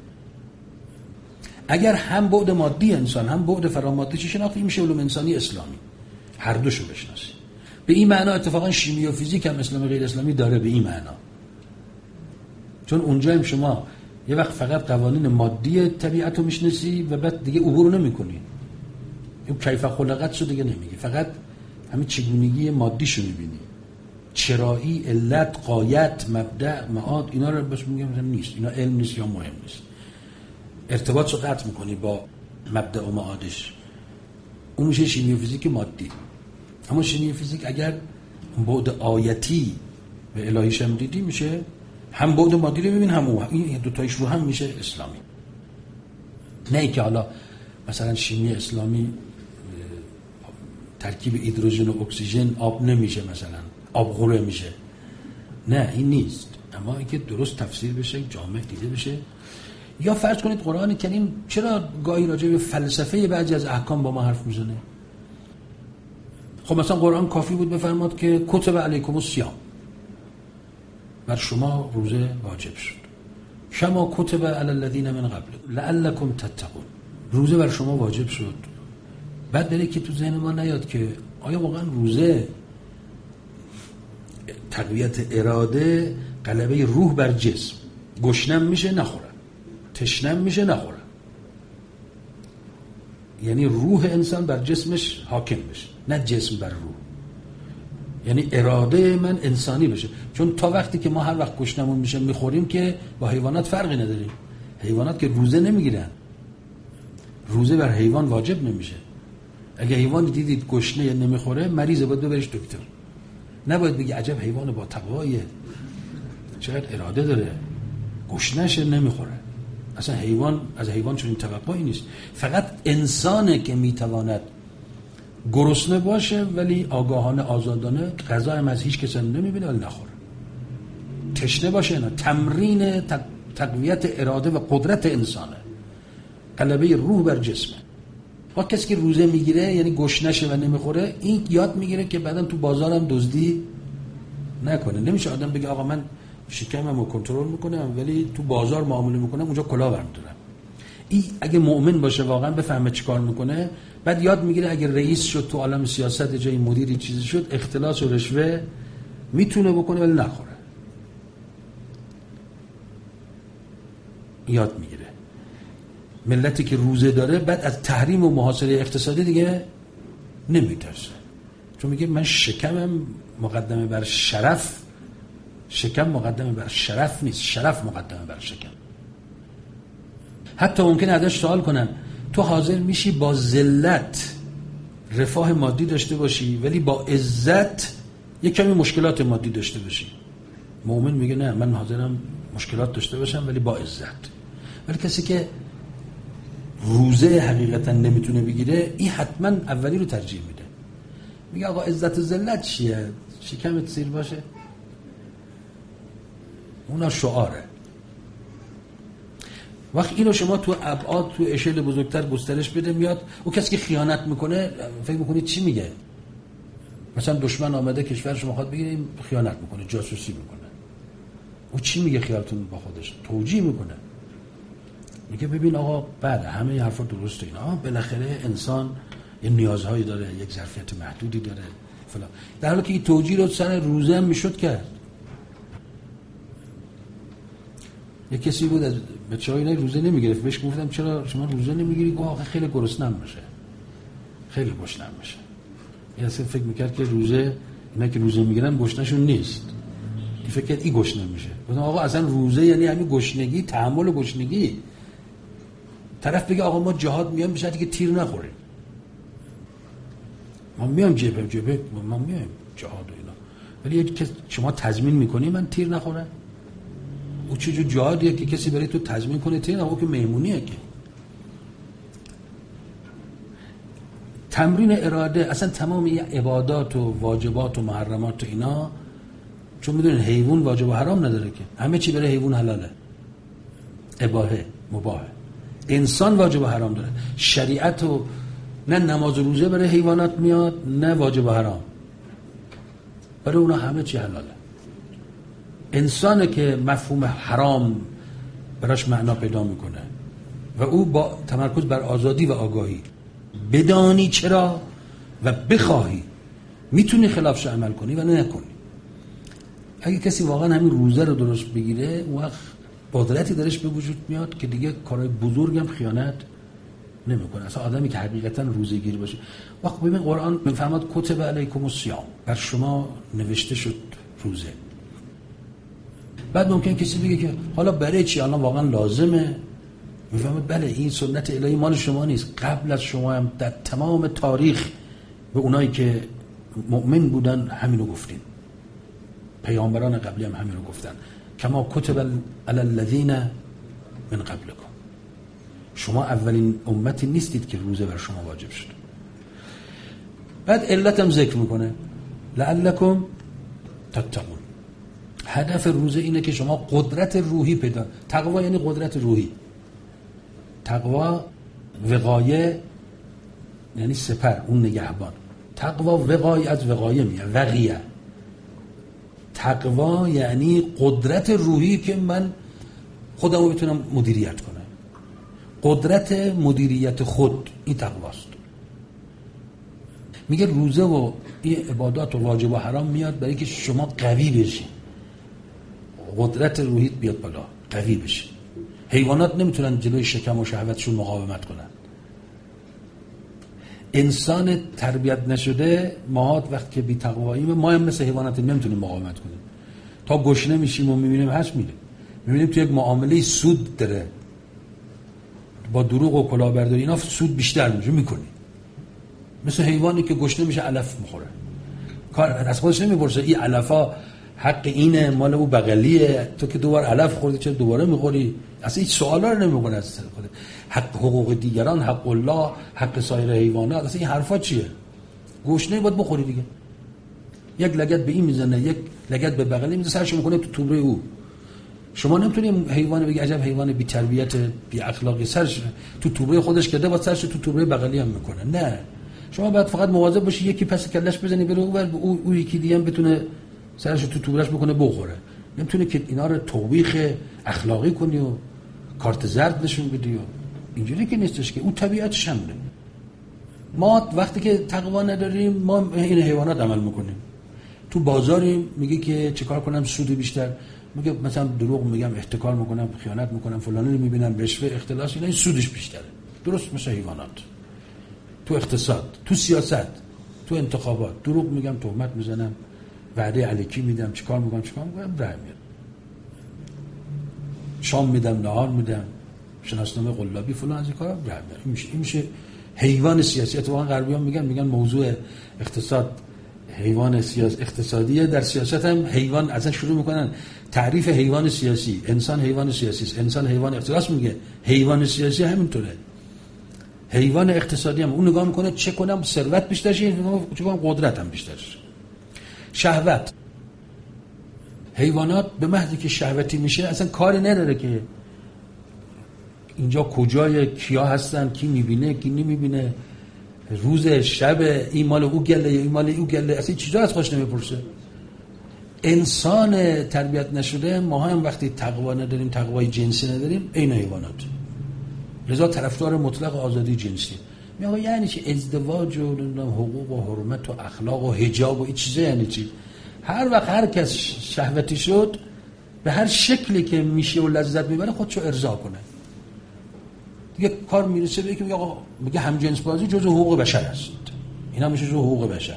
اگر هم بعد مادی انسان هم بعد فرامادی چی شناختی، میشه علوم انسانی اسلامی. هر دوشو بشناسی. به این معنا اتفاقا شیمی و فیزیک هم اسلام غیر اسلامی داره، به این معنا. چون اونجا هم شما یه وقت فقط قوانین مادی طبیعت رو میشناسی و بعد دیگه عبور نمی‌کنی. اون کیف خلقت رو دیگه نمیگی، فقط همین چگونگی مادیشو می‌بینی. چرایی، علت، غایت، مبدأ، معاد، اینا رو بس میگم نیست. اینا علم نیست یا مهم نیست. ارتباط رو قطع می‌کنی با مبدأ و معادش. اون میشه شیمی و فیزیک مادی. اما شیمی و فیزیک اگر بعد آیتی به الهیش هم دیدی، میشه هم بعد مادی رو ببین، هم این دو تایش رو هم میشه اسلامی. نه ای که حالا مثلا شیمی اسلامی ترکیب هیدروژن و اکسیژن آب نمیشه، مثلا آب غوره میشه. نه این نیست. اما اینکه درست تفسیر بشه، جامع دیده بشه. یا فرض کنید قرآن کریم چرا گاهی راجع به فلسفه بعضی از احکام با ما حرف میزنه؟ خب مثلا قرآن کافی بود بفرماد که کتب علیکم الصیام، بر شما روزه واجب شد، کما کتب علی الذین من قبل لعلکم تتقون، روزه بر شما واجب شد. بعد داره که تو ذهن ما نیاد که آیا واقعا روزه تقویت اراده، غلبه روح بر جسم، گشنم میشه نخوره، تشنم میشه نخوره، یعنی روح انسان بر جسمش حاکم بشه، نه جسم بر روح. یعنی اراده من انسانی بشه. چون تا وقتی که ما هر وقت گشنمون میشه میخوریم که با حیوانات فرقی نداریم. حیوانات که روزه نمیگیرن، روزه بر حیوان واجب نمیشه. اگه حیوان دیدید گشنه نمیخوره، مریضه، باید ببرش دکتر. نباید بگی عجب حیوان با تقوایه، چقدر اراده داره، گشنه‌شه نمیخوره. اصلا حیوان، از حیوان چنین توقعی نیست. فقط انسانه که میتواند گرسنه باشه ولی آگاهانه آزادانه غذا هم از هیچ کس نمیبینه ولی نخوره. تشنه باشه نه. تمرین تقویت اراده و قدرت انسانه، غلبه روح بر جسمه. و کسی که روزه میگیره یعنی گشنشه و نمیخوره، این یاد میگیره که بعدن تو بازارم دزدی نکنه. نمیشه آدم بگه آقا من شکممو کنترل میکنم ولی تو بازار معامله میکنم اونجا کلاه برمی‌دارم. این اگه مؤمن باشه واقعا بفهمه چیکار میکنه، بعد یاد میگیره اگه رئیس شد تو عالم سیاست، جای مدیری چیزی شد، اختلاس و رشوه میتونه بکنه ولی نخوره. یاد میگیره. ملتی که روزه داره بعد از تحریم و محاصره اقتصادی دیگه نمیترسه، چون میگه من شکمم مقدمه بر شرف. شکم مقدمه بر شرف نیست، شرف مقدمه بر شکم. حتی ممکنه ازش سوال کنن تو حاضر میشی با ذلت رفاه مادی داشته باشی ولی با عزت یک کمی مشکلات مادی داشته باشی؟ مؤمن میگه نه، من حاضرم مشکلات داشته باشم ولی با عزت. ولی کسی که روزه حقیقتا نمیتونه بگیره، این حتما اولی رو ترجیح میده. میگه آقا عزت و ذلت چیه؟ شکمت سیر باشه؟ اونا شعاره. وقت اینو شما تو ابعاد، تو اشل بزرگتر گسترش بده، میاد او کسی که خیانت میکنه فکر میکنید چی میگه؟ مثلا دشمن آمده کشور شما خواهد بگیره خیانت میکنه، جاسوسی میکنه، او چی میگه خیالتون با خودش؟ توجیه میکنه، میگه ببین آقا بله همه حرفا درسته، اینا بالاخره انسان یه نیازهایی داره، یک ظرفیت محدودی داره فلان. در حالی که این توجیه رو سر روزه هم میشد کرد. یک کسی بود از بچه‌های اینا روزه نمیگرفت، بهش گفتم چرا شما روزه نمیگیری؟ گفت آخه خیلی گرسنه‌ام میشه، خیلی گشنه‌ام میشه. این اصلا فکر میکرد که روزه، اینا که روزه میگیرن گشنه‌شون نیست، این فکر کرد این گشنه میشه. گفتم آقا اصلا روزه یعنی همین گشنگی، تحمل گشنگی. طرف بگه آقا ما جهاد میام بشه که تیر نخوریم، ما میام جبهه جبهه ما میام جهاد و اینا، ولی یکی که شما تضمین میکنی من تیر نخورم؟ او چه جو جهادیه که کسی برای تو تضمین کنه تین، او که مهمونیه. که تمرین اراده، اصلا تمام این عبادات و واجبات و محرمات و اینا، چون میدونین حیوان واجب و حرام نداره که، همه چی برای حیوان حلاله، اباحه مباحه. انسان واجب و حرام داره. شریعت و نه نماز و روزه برای حیوانات میاد، نه واجب و حرام، برای اونا همه چی حلاله. انسانه که مفهوم حرام براش معنا پیدا میکنه و او با تمرکز بر آزادی و آگاهی، بدانی چرا و بخواهی، میتونی خلافش عمل کنی و نه نکنی. اگه کسی واقعا همین روزه رو درست بگیره، اون وقت قدرتی درش به وجود میاد که دیگه کارهای بزرگ هم خیانت نمیکنه. اصلا آدمی که حقیقتا روزه‌گیر باشه. وقت ببین قرآن میفرماد کتب علیکم الصیام، بر شما نوشته شد روزه. بعد ممکن کسی بگه که حالا برای چی الان واقعا لازمه؟ میفهمید بله این سنت الهی مال شما نیست، قبل از شما هم در تمام تاریخ به اونایی که مؤمن بودن همینو گفتین، پیامبران قبلی هم همینو گفتن، کما کتب علی الذین من قبلکم. شما اولین امتی نیستید که روزه بر شما واجب شد. بعد علت هم ذکر میکنه لعلکم تتقون. هدف روزه اینه که شما قدرت روحی پیدا. تقوا یعنی قدرت روحی. تقوا وقایه یعنی سپر، اون نگهبان. تقوا وقایه از وقایه میاد، وقیه. تقوا یعنی قدرت روحی که من خودم رو بتونم مدیریت کنم. قدرت مدیریت خود، این تقواست. میگه روزه و این عبادات و واجب و حرام میاد برای که شما قوی بشین، قدرت روحیت بیاد بالا، قوی بشین. حیوانات نمیتونن جلوی شکم و شهوتشون مقاومت کنن. انسان تربیت نشده، ماهات وقت که بی تقواییم، ما هم مثل حیوانات نمیتونیم مقاومت کنیم. تا گشنه میشیم و میبینیم هست میره، میبینیم تو یک معامله سود داره، با دروغ و کلاهبرداری اینا سود بیشتر میشه میکنی. مثل حیوانی که گشنه میشه علف میخوره، کار از خودش نمیپرسه این علفا حق اینه مال او بغلیه، تو که دوباره علف خوردی چرا دوباره میخوری؟ اصلا هیچ سوالا رو نمیکنه از خودت. حق حقوق دیگران، حق الله، حق سایر حیوانات، اصلا این حرفا چیه؟ گشنه باید بخوری دیگه. یک لگد به این میزنه، یک لگد به بغلی میزنه، سرش میکنه تو توبره او. شما نمیتونید حیوان بگی عجب حیوان بی تربیت، بی اخلاقی، سرش تو توبره خودش کرده با سرش تو توبره بغلی هم میکنه. نه، شما باید فقط مواظب باشی یکی پس کلش بزنی بره اون، او او یکی دیگه هم بتونه سرش تو توبرش بکنه بخوره. نمیتونه که اینا رو توبیخ اخلاقی کنی و کارت زرد نشون بدی و اینجوری که نیستش که اون طبیعتش همونه. ما وقتی که تقوا نداریم، ما این حیوانات عمل میکنیم. تو بازاریم میگه که چیکار کنم سود بیشتر، میگه مثلا دروغ میگم، احتکار میکنم، خیانت میکنم، فلانی رو میبینم، رشوه، اختلاس، اینا این سودش بیشتره. درست مثل حیوانات. تو اقتصاد، تو سیاست، تو انتخابات دروغ میگم، تهمت میزنم، وعده الکی میدم، چیکار میکنم چیکار میکنم راه میاد. شام میدم، نهار میدم، شناسنامه قلابی فلان، از این کارا راه میاد. این میشه این میشه حیوان سیاسی. اتفاقا غربیان میگن میگن موضوع اقتصاد حیوان سیاسی اقتصادیه. در سیاست هم حیوان اصلا شروع میکنن تعریف حیوان سیاسی. انسان حیوان سیاسی است، انسان حیوان اقتصادی. میگه حیوان سیاسی همینطوره. حیوان اقتصادی هم اون نگاه میکنه چه کنم ثروت بیشتر شه، چه کنم قدرتم بیشتر شه. شهوت، حیوانات به محضی که شهوتی میشه اصلا کاری نداره که اینجا کجای کیا هستن، کی میبینه کی نمیبینه، روز شب، این مال او گله این مال او گله، اصلا چیزا از خوش نمیپرسه. انسان تربیت نشده، ما هم وقتی تقوا نداریم، تقوای جنسی نداریم، عین حیوانات. لذا طرفدار مطلق آزادی جنسی. میگه یعنی چی ازدواج و حقوق و حرمت و اخلاق و حجاب و این چیزا یعنی چی؟ هر وقت هر کس شهوتی شد، به هر شکلی که میشه و لذت میبره خودشو ارضا کنه. دیگه کار میرسه به اینکه میگه آقا میگه همجنس بازی جزء حقوق بشر است. اینا میشه جزء حقوق بشر.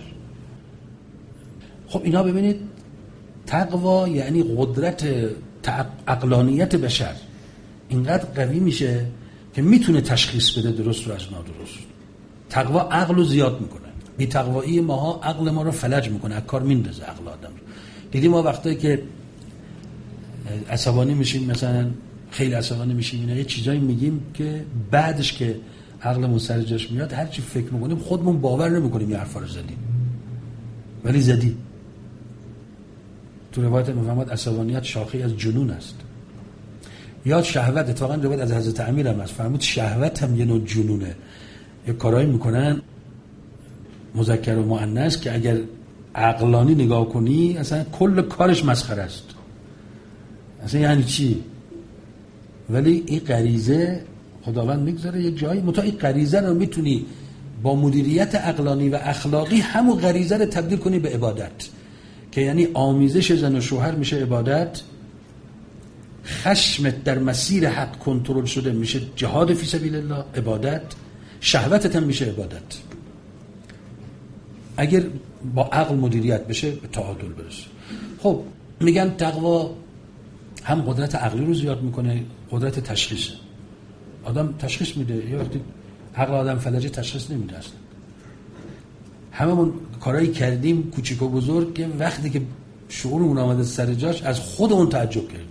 خب اینا ببینید، تقوا یعنی قدرت عقلانیت بشر اینقدر قوی میشه که میتونه تشخیص بده درست رو از نادرست. تقوا عقل رو زیاد میکنه. بی تقوایی ماها عقل ما رو فلج میکنه، از کار میندازه عقل آدم. دیدیم ما وقتایی که عصبانی میشیم، مثلا خیلی عصبانی میشیم، اینا یه چیزایی میگیم که بعدش که عقلمون سر جاش میاد هر چی فکر میکنیم خودمون باور نمیکنیم این حرفا رو زدیم، ولی زدیم. تو روایت میفهمد عصبانیت شاخه از جنون است یا شهوت. اتفاقا روایت از حضرت امیر هم هست فرمود شهوت هم یه نوع جنونه. یه کارایی میکنن مذکر و مؤنث که اگر عقلانی نگاه کنی اصلا کل کارش مسخره است. اصلا یعنی چی؟ ولی این غریزه خداوند میگذاره یه جایی متا این غریزه رو میتونی با مدیریت عقلانی و اخلاقی همون غریزه رو تبدیل کنی به عبادت، که یعنی آمیزش زن و شوهر میشه عبادت، خشمت در مسیر حق کنترل شده میشه جهاد فی سبیل الله عبادت، شهوتت هم میشه عبادت. اگر با عقل مدیریت بشه به تعادل برسه. خب میگن تقوا هم قدرت عقلی رو زیاد میکنه، قدرت تشخیصه. آدم تشخیص میده، یه وقتی عقل آدم فلجه تشخیص نمیده اصلا. هممون کارایی کردیم کوچیک و بزرگ که وقتی که شعورمون آمده سر جاش از خودمون تعجب کردیم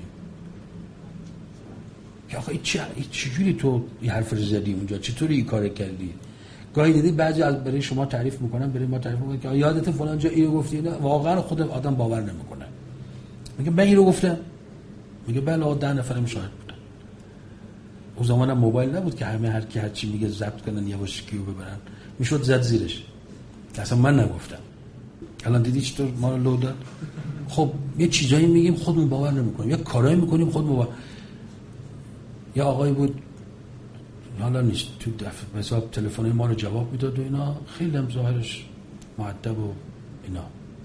که آخه چه چجوری تو این حرف رو زدی اونجا، چطوری این کارو کردی. گاهی دیدی بعضی از برای شما تعریف میکنن، برای ما تعریف میکنن که یادت فلان جا اینو گفتی، نه واقعا خود آدم باور نمیکنه. میگه من اینو گفتم، میگه بله ده نفرم شاهد بودن. اون زمان موبایل نبود که همه هر کی هر چی میگه ضبط کنن یواش کیو ببرن، میشد زد زیرش. اصلا من نگفتم. الان دیدی چطور ما رو لو داد. خب یه چیزایی میگیم خودمون باور نمیکنیم، یه کارایی میکنیم خودمون باور. یا آقایی بود حالا نیست تو دفعه حساب تلفن ما رو جواب میداد و اینا، خیلی هم ظاهرش مؤدب و اینا.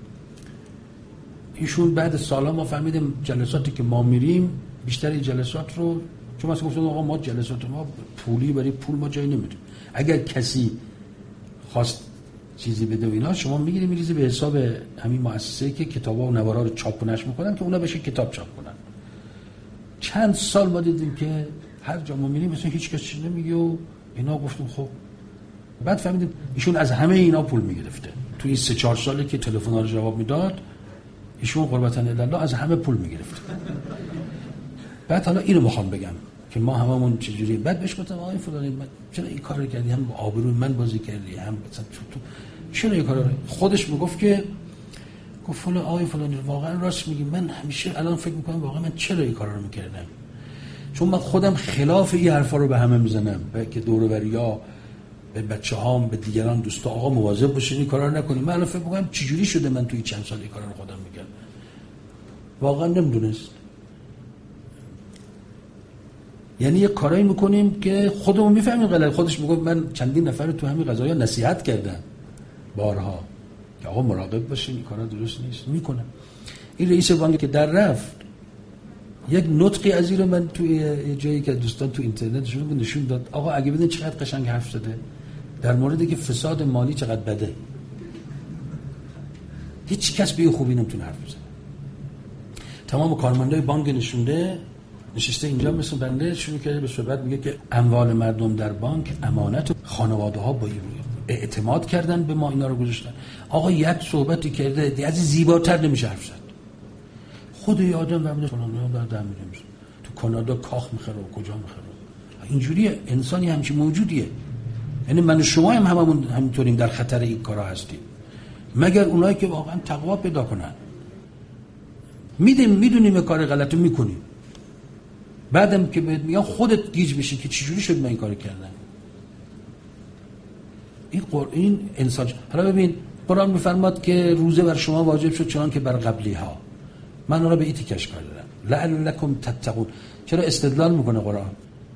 ایشون بعد سالا ما فهمیدیم جلساتی که ما میریم بیشتر این جلسات رو، چون مثلا گفتم آقا ما جلسات ما پولی برای پول ما جایی نمیدیم، اگر کسی خواست چیزی بده و اینا شما میگیری میریزی به حساب همین مؤسسه‌ای که کتابا و نوارا رو چاپ و نشر میکنن که اونا بشه کتاب چاپ کنن. چند سال ما دیدیم که هر جا ما میریم مثلا هیچ کس چیزی نمیگه و اینا. گفتم خب بعد فهمیدیم ایشون از همه اینا پول میگرفته. تو این سه چهار سالی که تلفن‌ها رو جواب میداد ایشون قربتن الله از همه پول میگرفته. بعد حالا اینو میخوام بگم که ما هممون چجوری. بعد بهش گفتم آقای فلانی من چرا این کارو کردی، هم آبروی من بازی کردی، هم مثلا تو تو چرا این کارو. خودش میگفت که گفت فلان آقای فلانی واقعا راست میگی، من همیشه الان فکر میکنم واقعا من چرا این کارا رو میکردم، چون من خودم خلاف این حرفا رو به همه میزنم که دور و بریا به بچه‌هام به دیگران دوستا آقا مواظب باشین این کارا رو نکنید. من الان فکر میکنم چجوری شده من توی چند سال این کارا رو خودم میکردم، واقعا نمیدونست. یعنی یه کارایی میکنیم که خودمون میفهمیم غلط. خودش میگه من چندین نفر تو همین قضايا نصیحت کردم بارها که آقا مراقب باشین این کارا درست نیست، میکنم. این رئیس بانک که در رفت یک نطقی از این رو من توی یه جایی که دوستان تو اینترنتشون نشون داد. آقا اگه بدین چقدر قشنگ حرف زده در مورد که فساد مالی چقدر بده، هیچ کس به خوبی نمیتونه حرف بزنه. تمام کارمندای بانک نشونده نشسته اینجا مثل بنده شروع کرده به صحبت، میگه که اموال مردم در بانک امانت، خانواده ها با اعتماد کردن به ما اینا رو گذاشتن. آقا یک صحبتی کرده از زیباتر نمیشه حرف زد. خود یه آدم فهمیده فلان در ده میلیون تو کانادا کاخ میخره و کجا میخره. اینجوریه، انسانی همچین موجودیه. یعنی من و شما هم هممون همینطوریم در خطر این کارا هستیم، مگر اونایی که واقعا تقوا پیدا کنن. میدیم میدونیم کار غلطو میکنیم، بعدم که بهت میگن خودت گیج بشی که چجوری شد من این کارو کردم. این قرآن این انسان. حالا ببین قرآن میفرماد که روزه بر شما واجب شد چنان که بر قبلی ها. من اون رو به این تیکش کار دارم لعلکم تتقون. چرا استدلال میکنه قرآن؟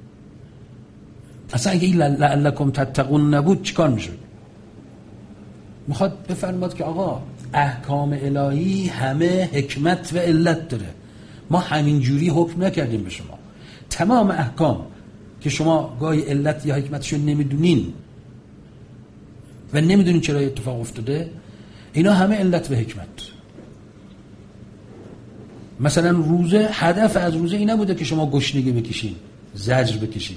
اصلا اگه این لعلکم تتقون نبود چیکار میشد؟ میخواد بفرماد که آقا احکام الهی همه حکمت و علت داره، ما همین جوری حکم نکردیم به شما. تمام احکام که شما گاهی علت یا حکمتشو نمیدونین و نمیدونین چرا اتفاق افتاده، اینا همه علت و حکمت. مثلا روزه، هدف از روزه این نبوده که شما گشنگی بکشین، زجر بکشین.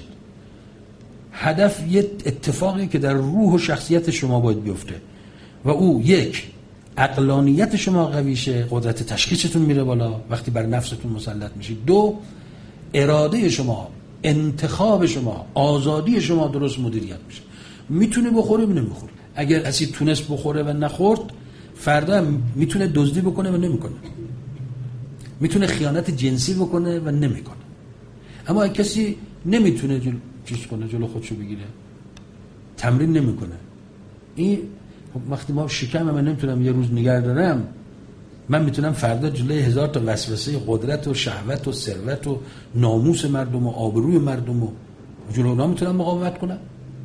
هدف یه اتفاقی که در روح و شخصیت شما باید بیفته و او یک عقلانیت شما قویشه، قدرت تشخیصتون میره بالا وقتی بر نفستون مسلط میشید. دو، اراده شما، انتخاب شما، آزادی شما درست مدیریت میشه. میتونه بخوره و نمیخوره. اگر کسی تونست بخوره و نخورد، فردا میتونه دزدی بکنه و نمیکنه، میتونه خیانت جنسی بکنه و نمیکنه. اما اگه کسی نمیتونه جلو چیز کنه، جلو خودشو بگیره، تمرین نمیکنه، این وقتی ما شکم من نمیتونم یه روز نگه دارم، من میتونم فردا جلوی هزار تا وسوسه قدرت و شهوت و ثروت و ناموس مردم و آبروی مردم و جلو اونا میتونم مقاومت کنم.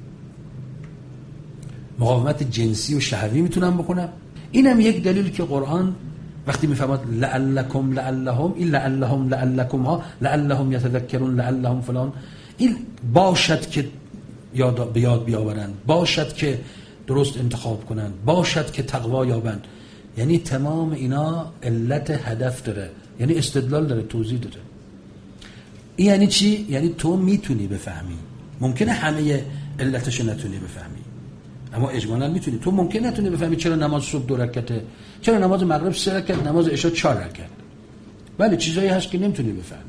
مقاومت جنسی و شهوی میتونم بکنم. اینم یک دلیل که قرآن وقتی میفهمد لعلکم لعلهم، این لعلهم لعلکم ها لعلهم یتذکرون لعلهم فلان، این باشد که یاد بیاد بیاورند، باشد که درست انتخاب کنند، باشد که تقوا یابند. یعنی تمام اینا علت هدف داره، یعنی استدلال داره، توضیح داره. این یعنی چی؟ یعنی تو میتونی بفهمی. ممکنه همه علتش نتونی بفهمی، اما اجمالاً میتونی. تو ممکنه نتونی بفهمی چرا نماز صبح دو رکعته، چرا نماز مغرب سه رکعت، نماز عشا چهار رکعت. بله چیزایی هست که نمیتونی بفهمی،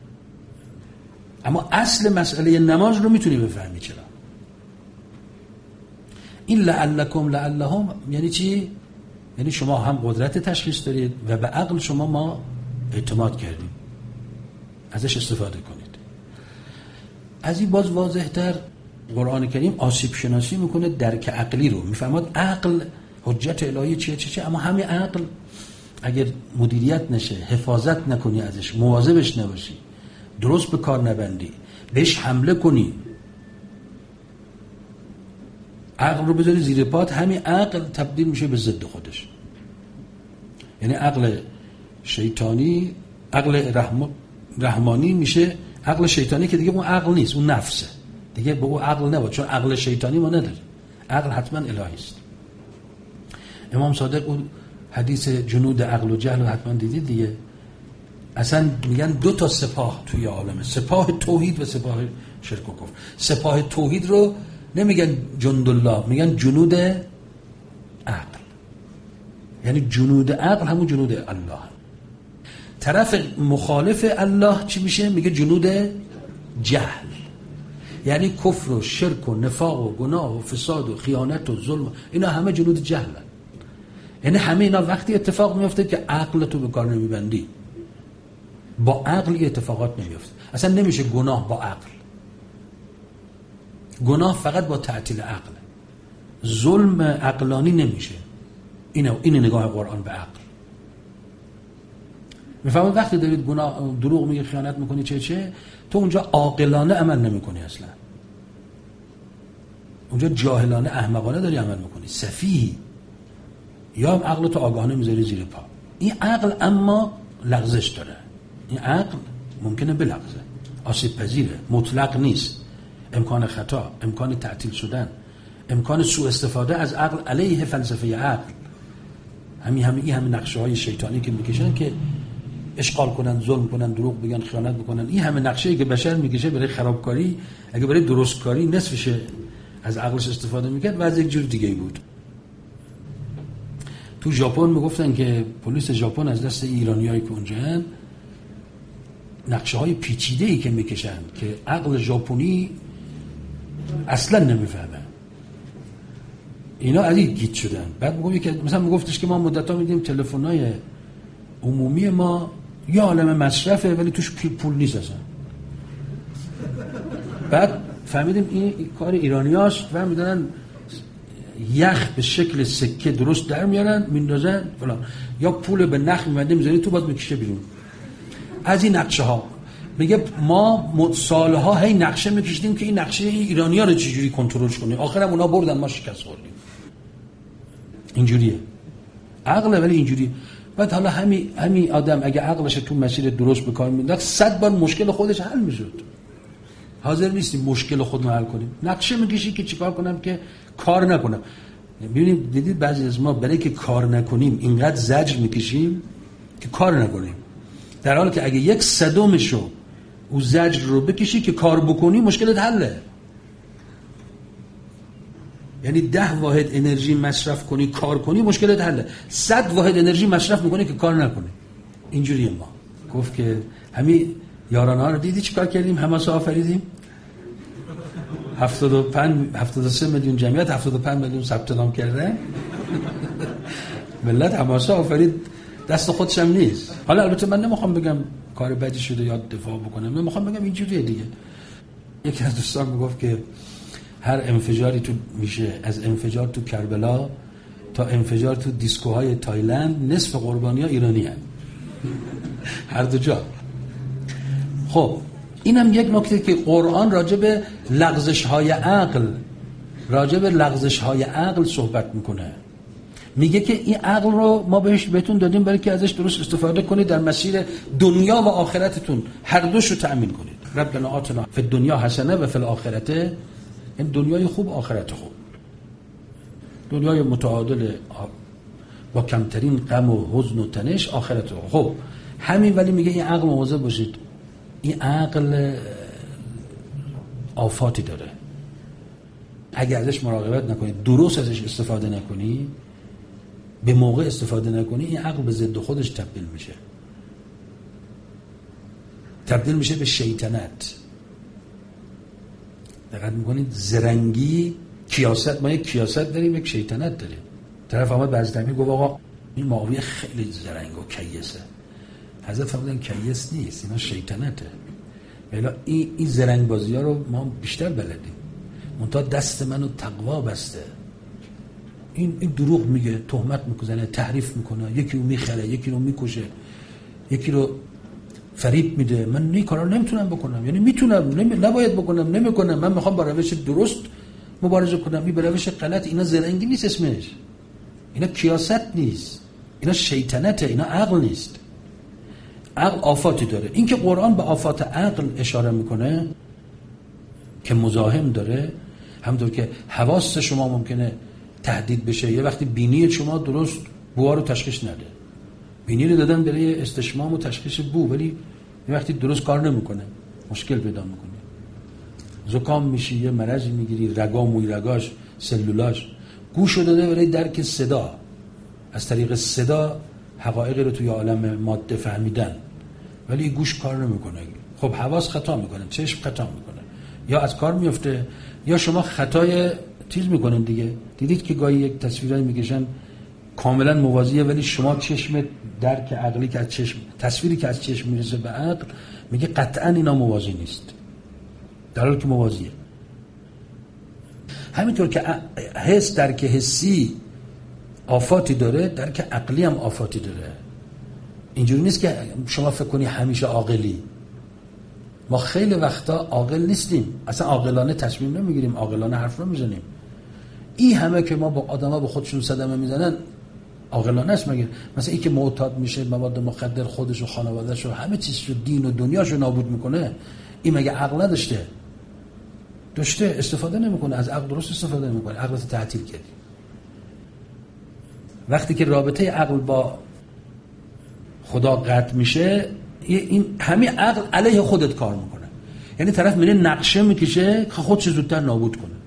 اما اصل مسئله نماز رو میتونی بفهمی. چرا؟ این لعلکم لعلهم یعنی چی؟ یعنی شما هم قدرت تشخیص دارید و به عقل شما ما اعتماد کردیم، ازش استفاده کنید. از این باز واضح‌تر قرآن کریم آسیب شناسی میکنه درک عقلی رو. میفهمد عقل حجت الهی چیه چیه چیه، اما همین عقل اگر مدیریت نشه، حفاظت نکنی ازش، مواظبش نباشی، درست به کار نبندی، بهش حمله کنی، عقل رو بذاری زیر پات، همین عقل تبدیل میشه به ضد خودش. یعنی عقل شیطانی عقل رحم... رحمانی میشه عقل شیطانی که دیگه اون عقل نیست، اون نفسه دیگه، به اون عقل نبود، چون عقل شیطانی ما نداره، عقل حتما الهی است. امام صادق اون حدیث جنود عقل و جهل رو حتما دیدید دیگه. اصلا میگن دو تا سپاه توی عالمه، سپاه توحید و سپاه شرک و کفر. سپاه توحید رو نمیگن جند الله، میگن جنود عقل. یعنی جنود عقل همون جنود الله. طرف مخالف الله چی میشه؟ میگه جنود جهل. یعنی کفر و شرک و نفاق و گناه و فساد و خیانت و ظلم، اینا همه جنود جهل. یعنی همه اینا وقتی اتفاق میفته که عقل تو به کار نمیبندی، با عقل اتفاقات نمیفته. اصلا نمیشه گناه با عقل. گناه فقط با تعطیل عقل. ظلم عقلانی نمیشه. اینه این نگاه قرآن به عقل. میفهمید وقتی دارید گناه، دروغ میگی، خیانت میکنی، چه چه، تو اونجا عاقلانه عمل نمیکنی، اصلا اونجا جاهلانه احمقانه داری عمل میکنی، سفیهی، یا عقل تو آگاهانه میذاری زیر پا. این عقل اما لغزش داره. این عقل ممکنه بلغزه، آسیب پذیره، مطلق نیست، امکان خطا، امکان تعطیل شدن، امکان سوء استفاده از عقل علیه فلسفه عقل. همین همین این همین نقشه های شیطانی که میکشن که اشغال کنن، ظلم کنن، دروغ بگن، خیانت بکنن، این همه نقشه‌ای که بشر میکشه برای خرابکاری، اگه برای درستکاری نصفش از عقلش استفاده میکرد وضع یک جور دیگه بود. تو ژاپن میگفتن که پلیس ژاپن از دست ایرانیایی که اونجا هستن نقشه های پیچیده‌ای که میکشن که عقل ژاپنی اصلا نمیفهمه، اینا از این گیج شدن. بعد میگم که مثلا میگفتش که ما مدت‌ها میدیم تلفن‌های عمومی ما یه عالم مصرفه ولی توش پول نیست اصلا. بعد فهمیدیم این کار ایرانیاست و میدونن یخ به شکل سکه درست در میارن میندازن فلان، یا پول به نخ میبنده میذاری تو، باز میکشه بیرون. از این نقشه ها میگه ما سالها هی نقشه میکشیدیم که این نقشه ایرانی‌ها رو چجوری کنترلش کنیم، آخرام اونا بردن ما شکست خوردیم. اینجوریه عقل، ولی اینجوری. بعد حالا همین همین آدم اگه عقلش تو مسیر درست به کار مینداخت صد بار مشکل خودش حل میشد. حاضر نیستیم مشکل خودمون حل کنیم، نقشه میکشی که چیکار کنم که کار نکنم. ببینید دیدید بعضی از ما برای که کار نکنیم اینقدر زجر میکشیم که کار نکنیم، در حالی که اگه یک صدمشو او زجر رو بکشی که کار بکنی مشکلت حله. یعنی ده واحد انرژی مصرف کنی کار کنی مشکلت حله. صد واحد انرژی مصرف میکنی که کار نکنی. اینجوریه. ما گفت که همین یاران ها رو دیدی چی کار کردیم؟ حماسه آفریدیم. هفتاد و پنج هفتاد و سه میلیون جمعیت هفتاد و پنج میلیون ثبت نام کرده. ملت حماسه آفرید، دست خودش هم نیست. حالا البته من نمیخوام بگم کار بدی شده یا دفاع بکنم، من میخوام بگم اینجوریه دیگه. یکی از دوستان میگفت که هر انفجاری تو میشه، از انفجار تو کربلا تا انفجار تو دیسکوهای تایلند، نصف قربانی‌ها ایرانی هستند. هر دو جا. خب اینم یک نکته که قرآن راجع به لغزش‌های عقل راجع به لغزش‌های عقل صحبت میکنه. میگه که این عقل رو ما بهش بهتون دادیم برای که ازش درست استفاده کنید در مسیر دنیا و آخرتتون، هر دوش رو تأمین کنید. ربنا آتنا فی الدنیا حسنه و فی الاخرته، این دنیای خوب آخرت خوب، دنیای متعادل با کمترین غم و حزن و تنش، آخرت خوب. خب همین، ولی میگه این عقل مواظب باشید، این عقل آفاتی داره. اگر ازش مراقبت نکنید، درست ازش استفاده نکنی، به موقع استفاده نکنی، این عقل به ضد خودش تبدیل میشه. تبدیل میشه به شیطنت. دقت میکنید؟ زرنگی، کیاست، ما یک کیاست داریم، یک شیطنت داریم. طرف آمد بعضی دمی گفت آقا این معاویه خیلی زرنگ و کیسه. حضرت فرمودن کیس نیست، اینا شیطنته. ولی این این زرنگ بازی ها رو ما بیشتر بلدیم. منتها دست منو تقوا بسته. این این دروغ میگه، تهمت میکنه، تحریف میکنه، یکی رو میخره، یکی رو میکشه، یکی رو فریب میده. من این کارا نمیتونم بکنم، یعنی میتونم، نمی... نباید بکنم، نمیکنم. من میخوام با روش درست مبارزه کنم، این به روش غلط. اینا زرنگی نیست اسمش، اینا کیاست نیست، اینا شیطنته، اینا عقل نیست. عقل آفاتی داره. این که قرآن به آفات عقل اشاره میکنه که مزاحم داره، همونطور که حواس شما ممکنه تهدید بشه. یه وقتی بینی شما درست بوها رو تشخیص نده، بینی رو دادن برای استشمام و تشخیص بو، ولی یه وقتی درست کار نمیکنه، مشکل پیدا میکنه. زکام میشی، یه مرضی میگیری، رگا موی رگاش، سلولاش. گوش رو داده برای درک صدا، از طریق صدا حقایق رو توی عالم ماده فهمیدن، ولی گوش کار نمیکنه. خب حواس خطا میکنه، چشم خطا میکنه، یا از کار میفته، یا شما خطای تیز میکنین دیگه. دیدید که گاهی یک تصویرایی میکشن کاملا موازیه، ولی شما چشم درک عقلی که از چشم، تصویری که از چشم میرسه به عقل، میگه قطعا اینا موازی نیست، در حالی که موازیه. همینطور که حس، درک حسی آفاتی داره، درک عقلی هم آفاتی داره. اینجوری نیست که شما فکر کنی همیشه عاقلی. ما خیلی وقتا عاقل نیستیم، اصلا عاقلانه تصمیم نمیگیریم، عاقلانه حرف نمیزنیم. این همه که ما با آدما به خودشون صدمه میزنن عاقلانه است مگه؟ مثلا این که معتاد میشه، مواد مخدر خودش و خانواده‌اش و همه چیزشو، دین و دنیاشو نابود میکنه، این مگه عقل نداشته؟ داشته، استفاده نمیکنه، از عقل درست استفاده نمیکنه، عقلت تعطیل کردی. وقتی که رابطه عقل با خدا قطع میشه، این همین عقل علیه خودت کار میکنه. یعنی طرف میره نقشه میکشه که خودش زودتر نابود کنه.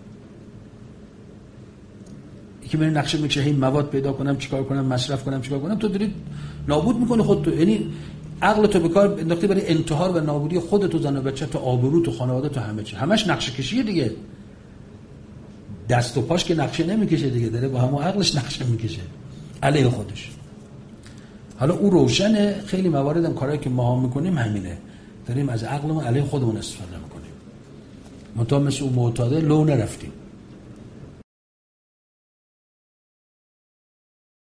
یکی میره نقشه میکشه این مواد پیدا کنم، چیکار کنم، مصرف کنم، چیکار کنم، تو داری نابود میکنه خودت. یعنی عقل تو به کار انداختی برای انتحار و نابودی خودت و زن و بچه، تو آبرو، تو خانواده، تو همه چی. همش نقشه کشیه دیگه. دست و پاش که نقشه نمیکشه دیگه، داره با همون عقلش نقشه میکشه علیه خودش. حالا او روشنه، خیلی موارد هم کارهایی که ما هم میکنیم همینه، داریم از عقلمون علیه خودمون استفاده میکنیم. منتها مثل اون معتاده لو نرفتیم.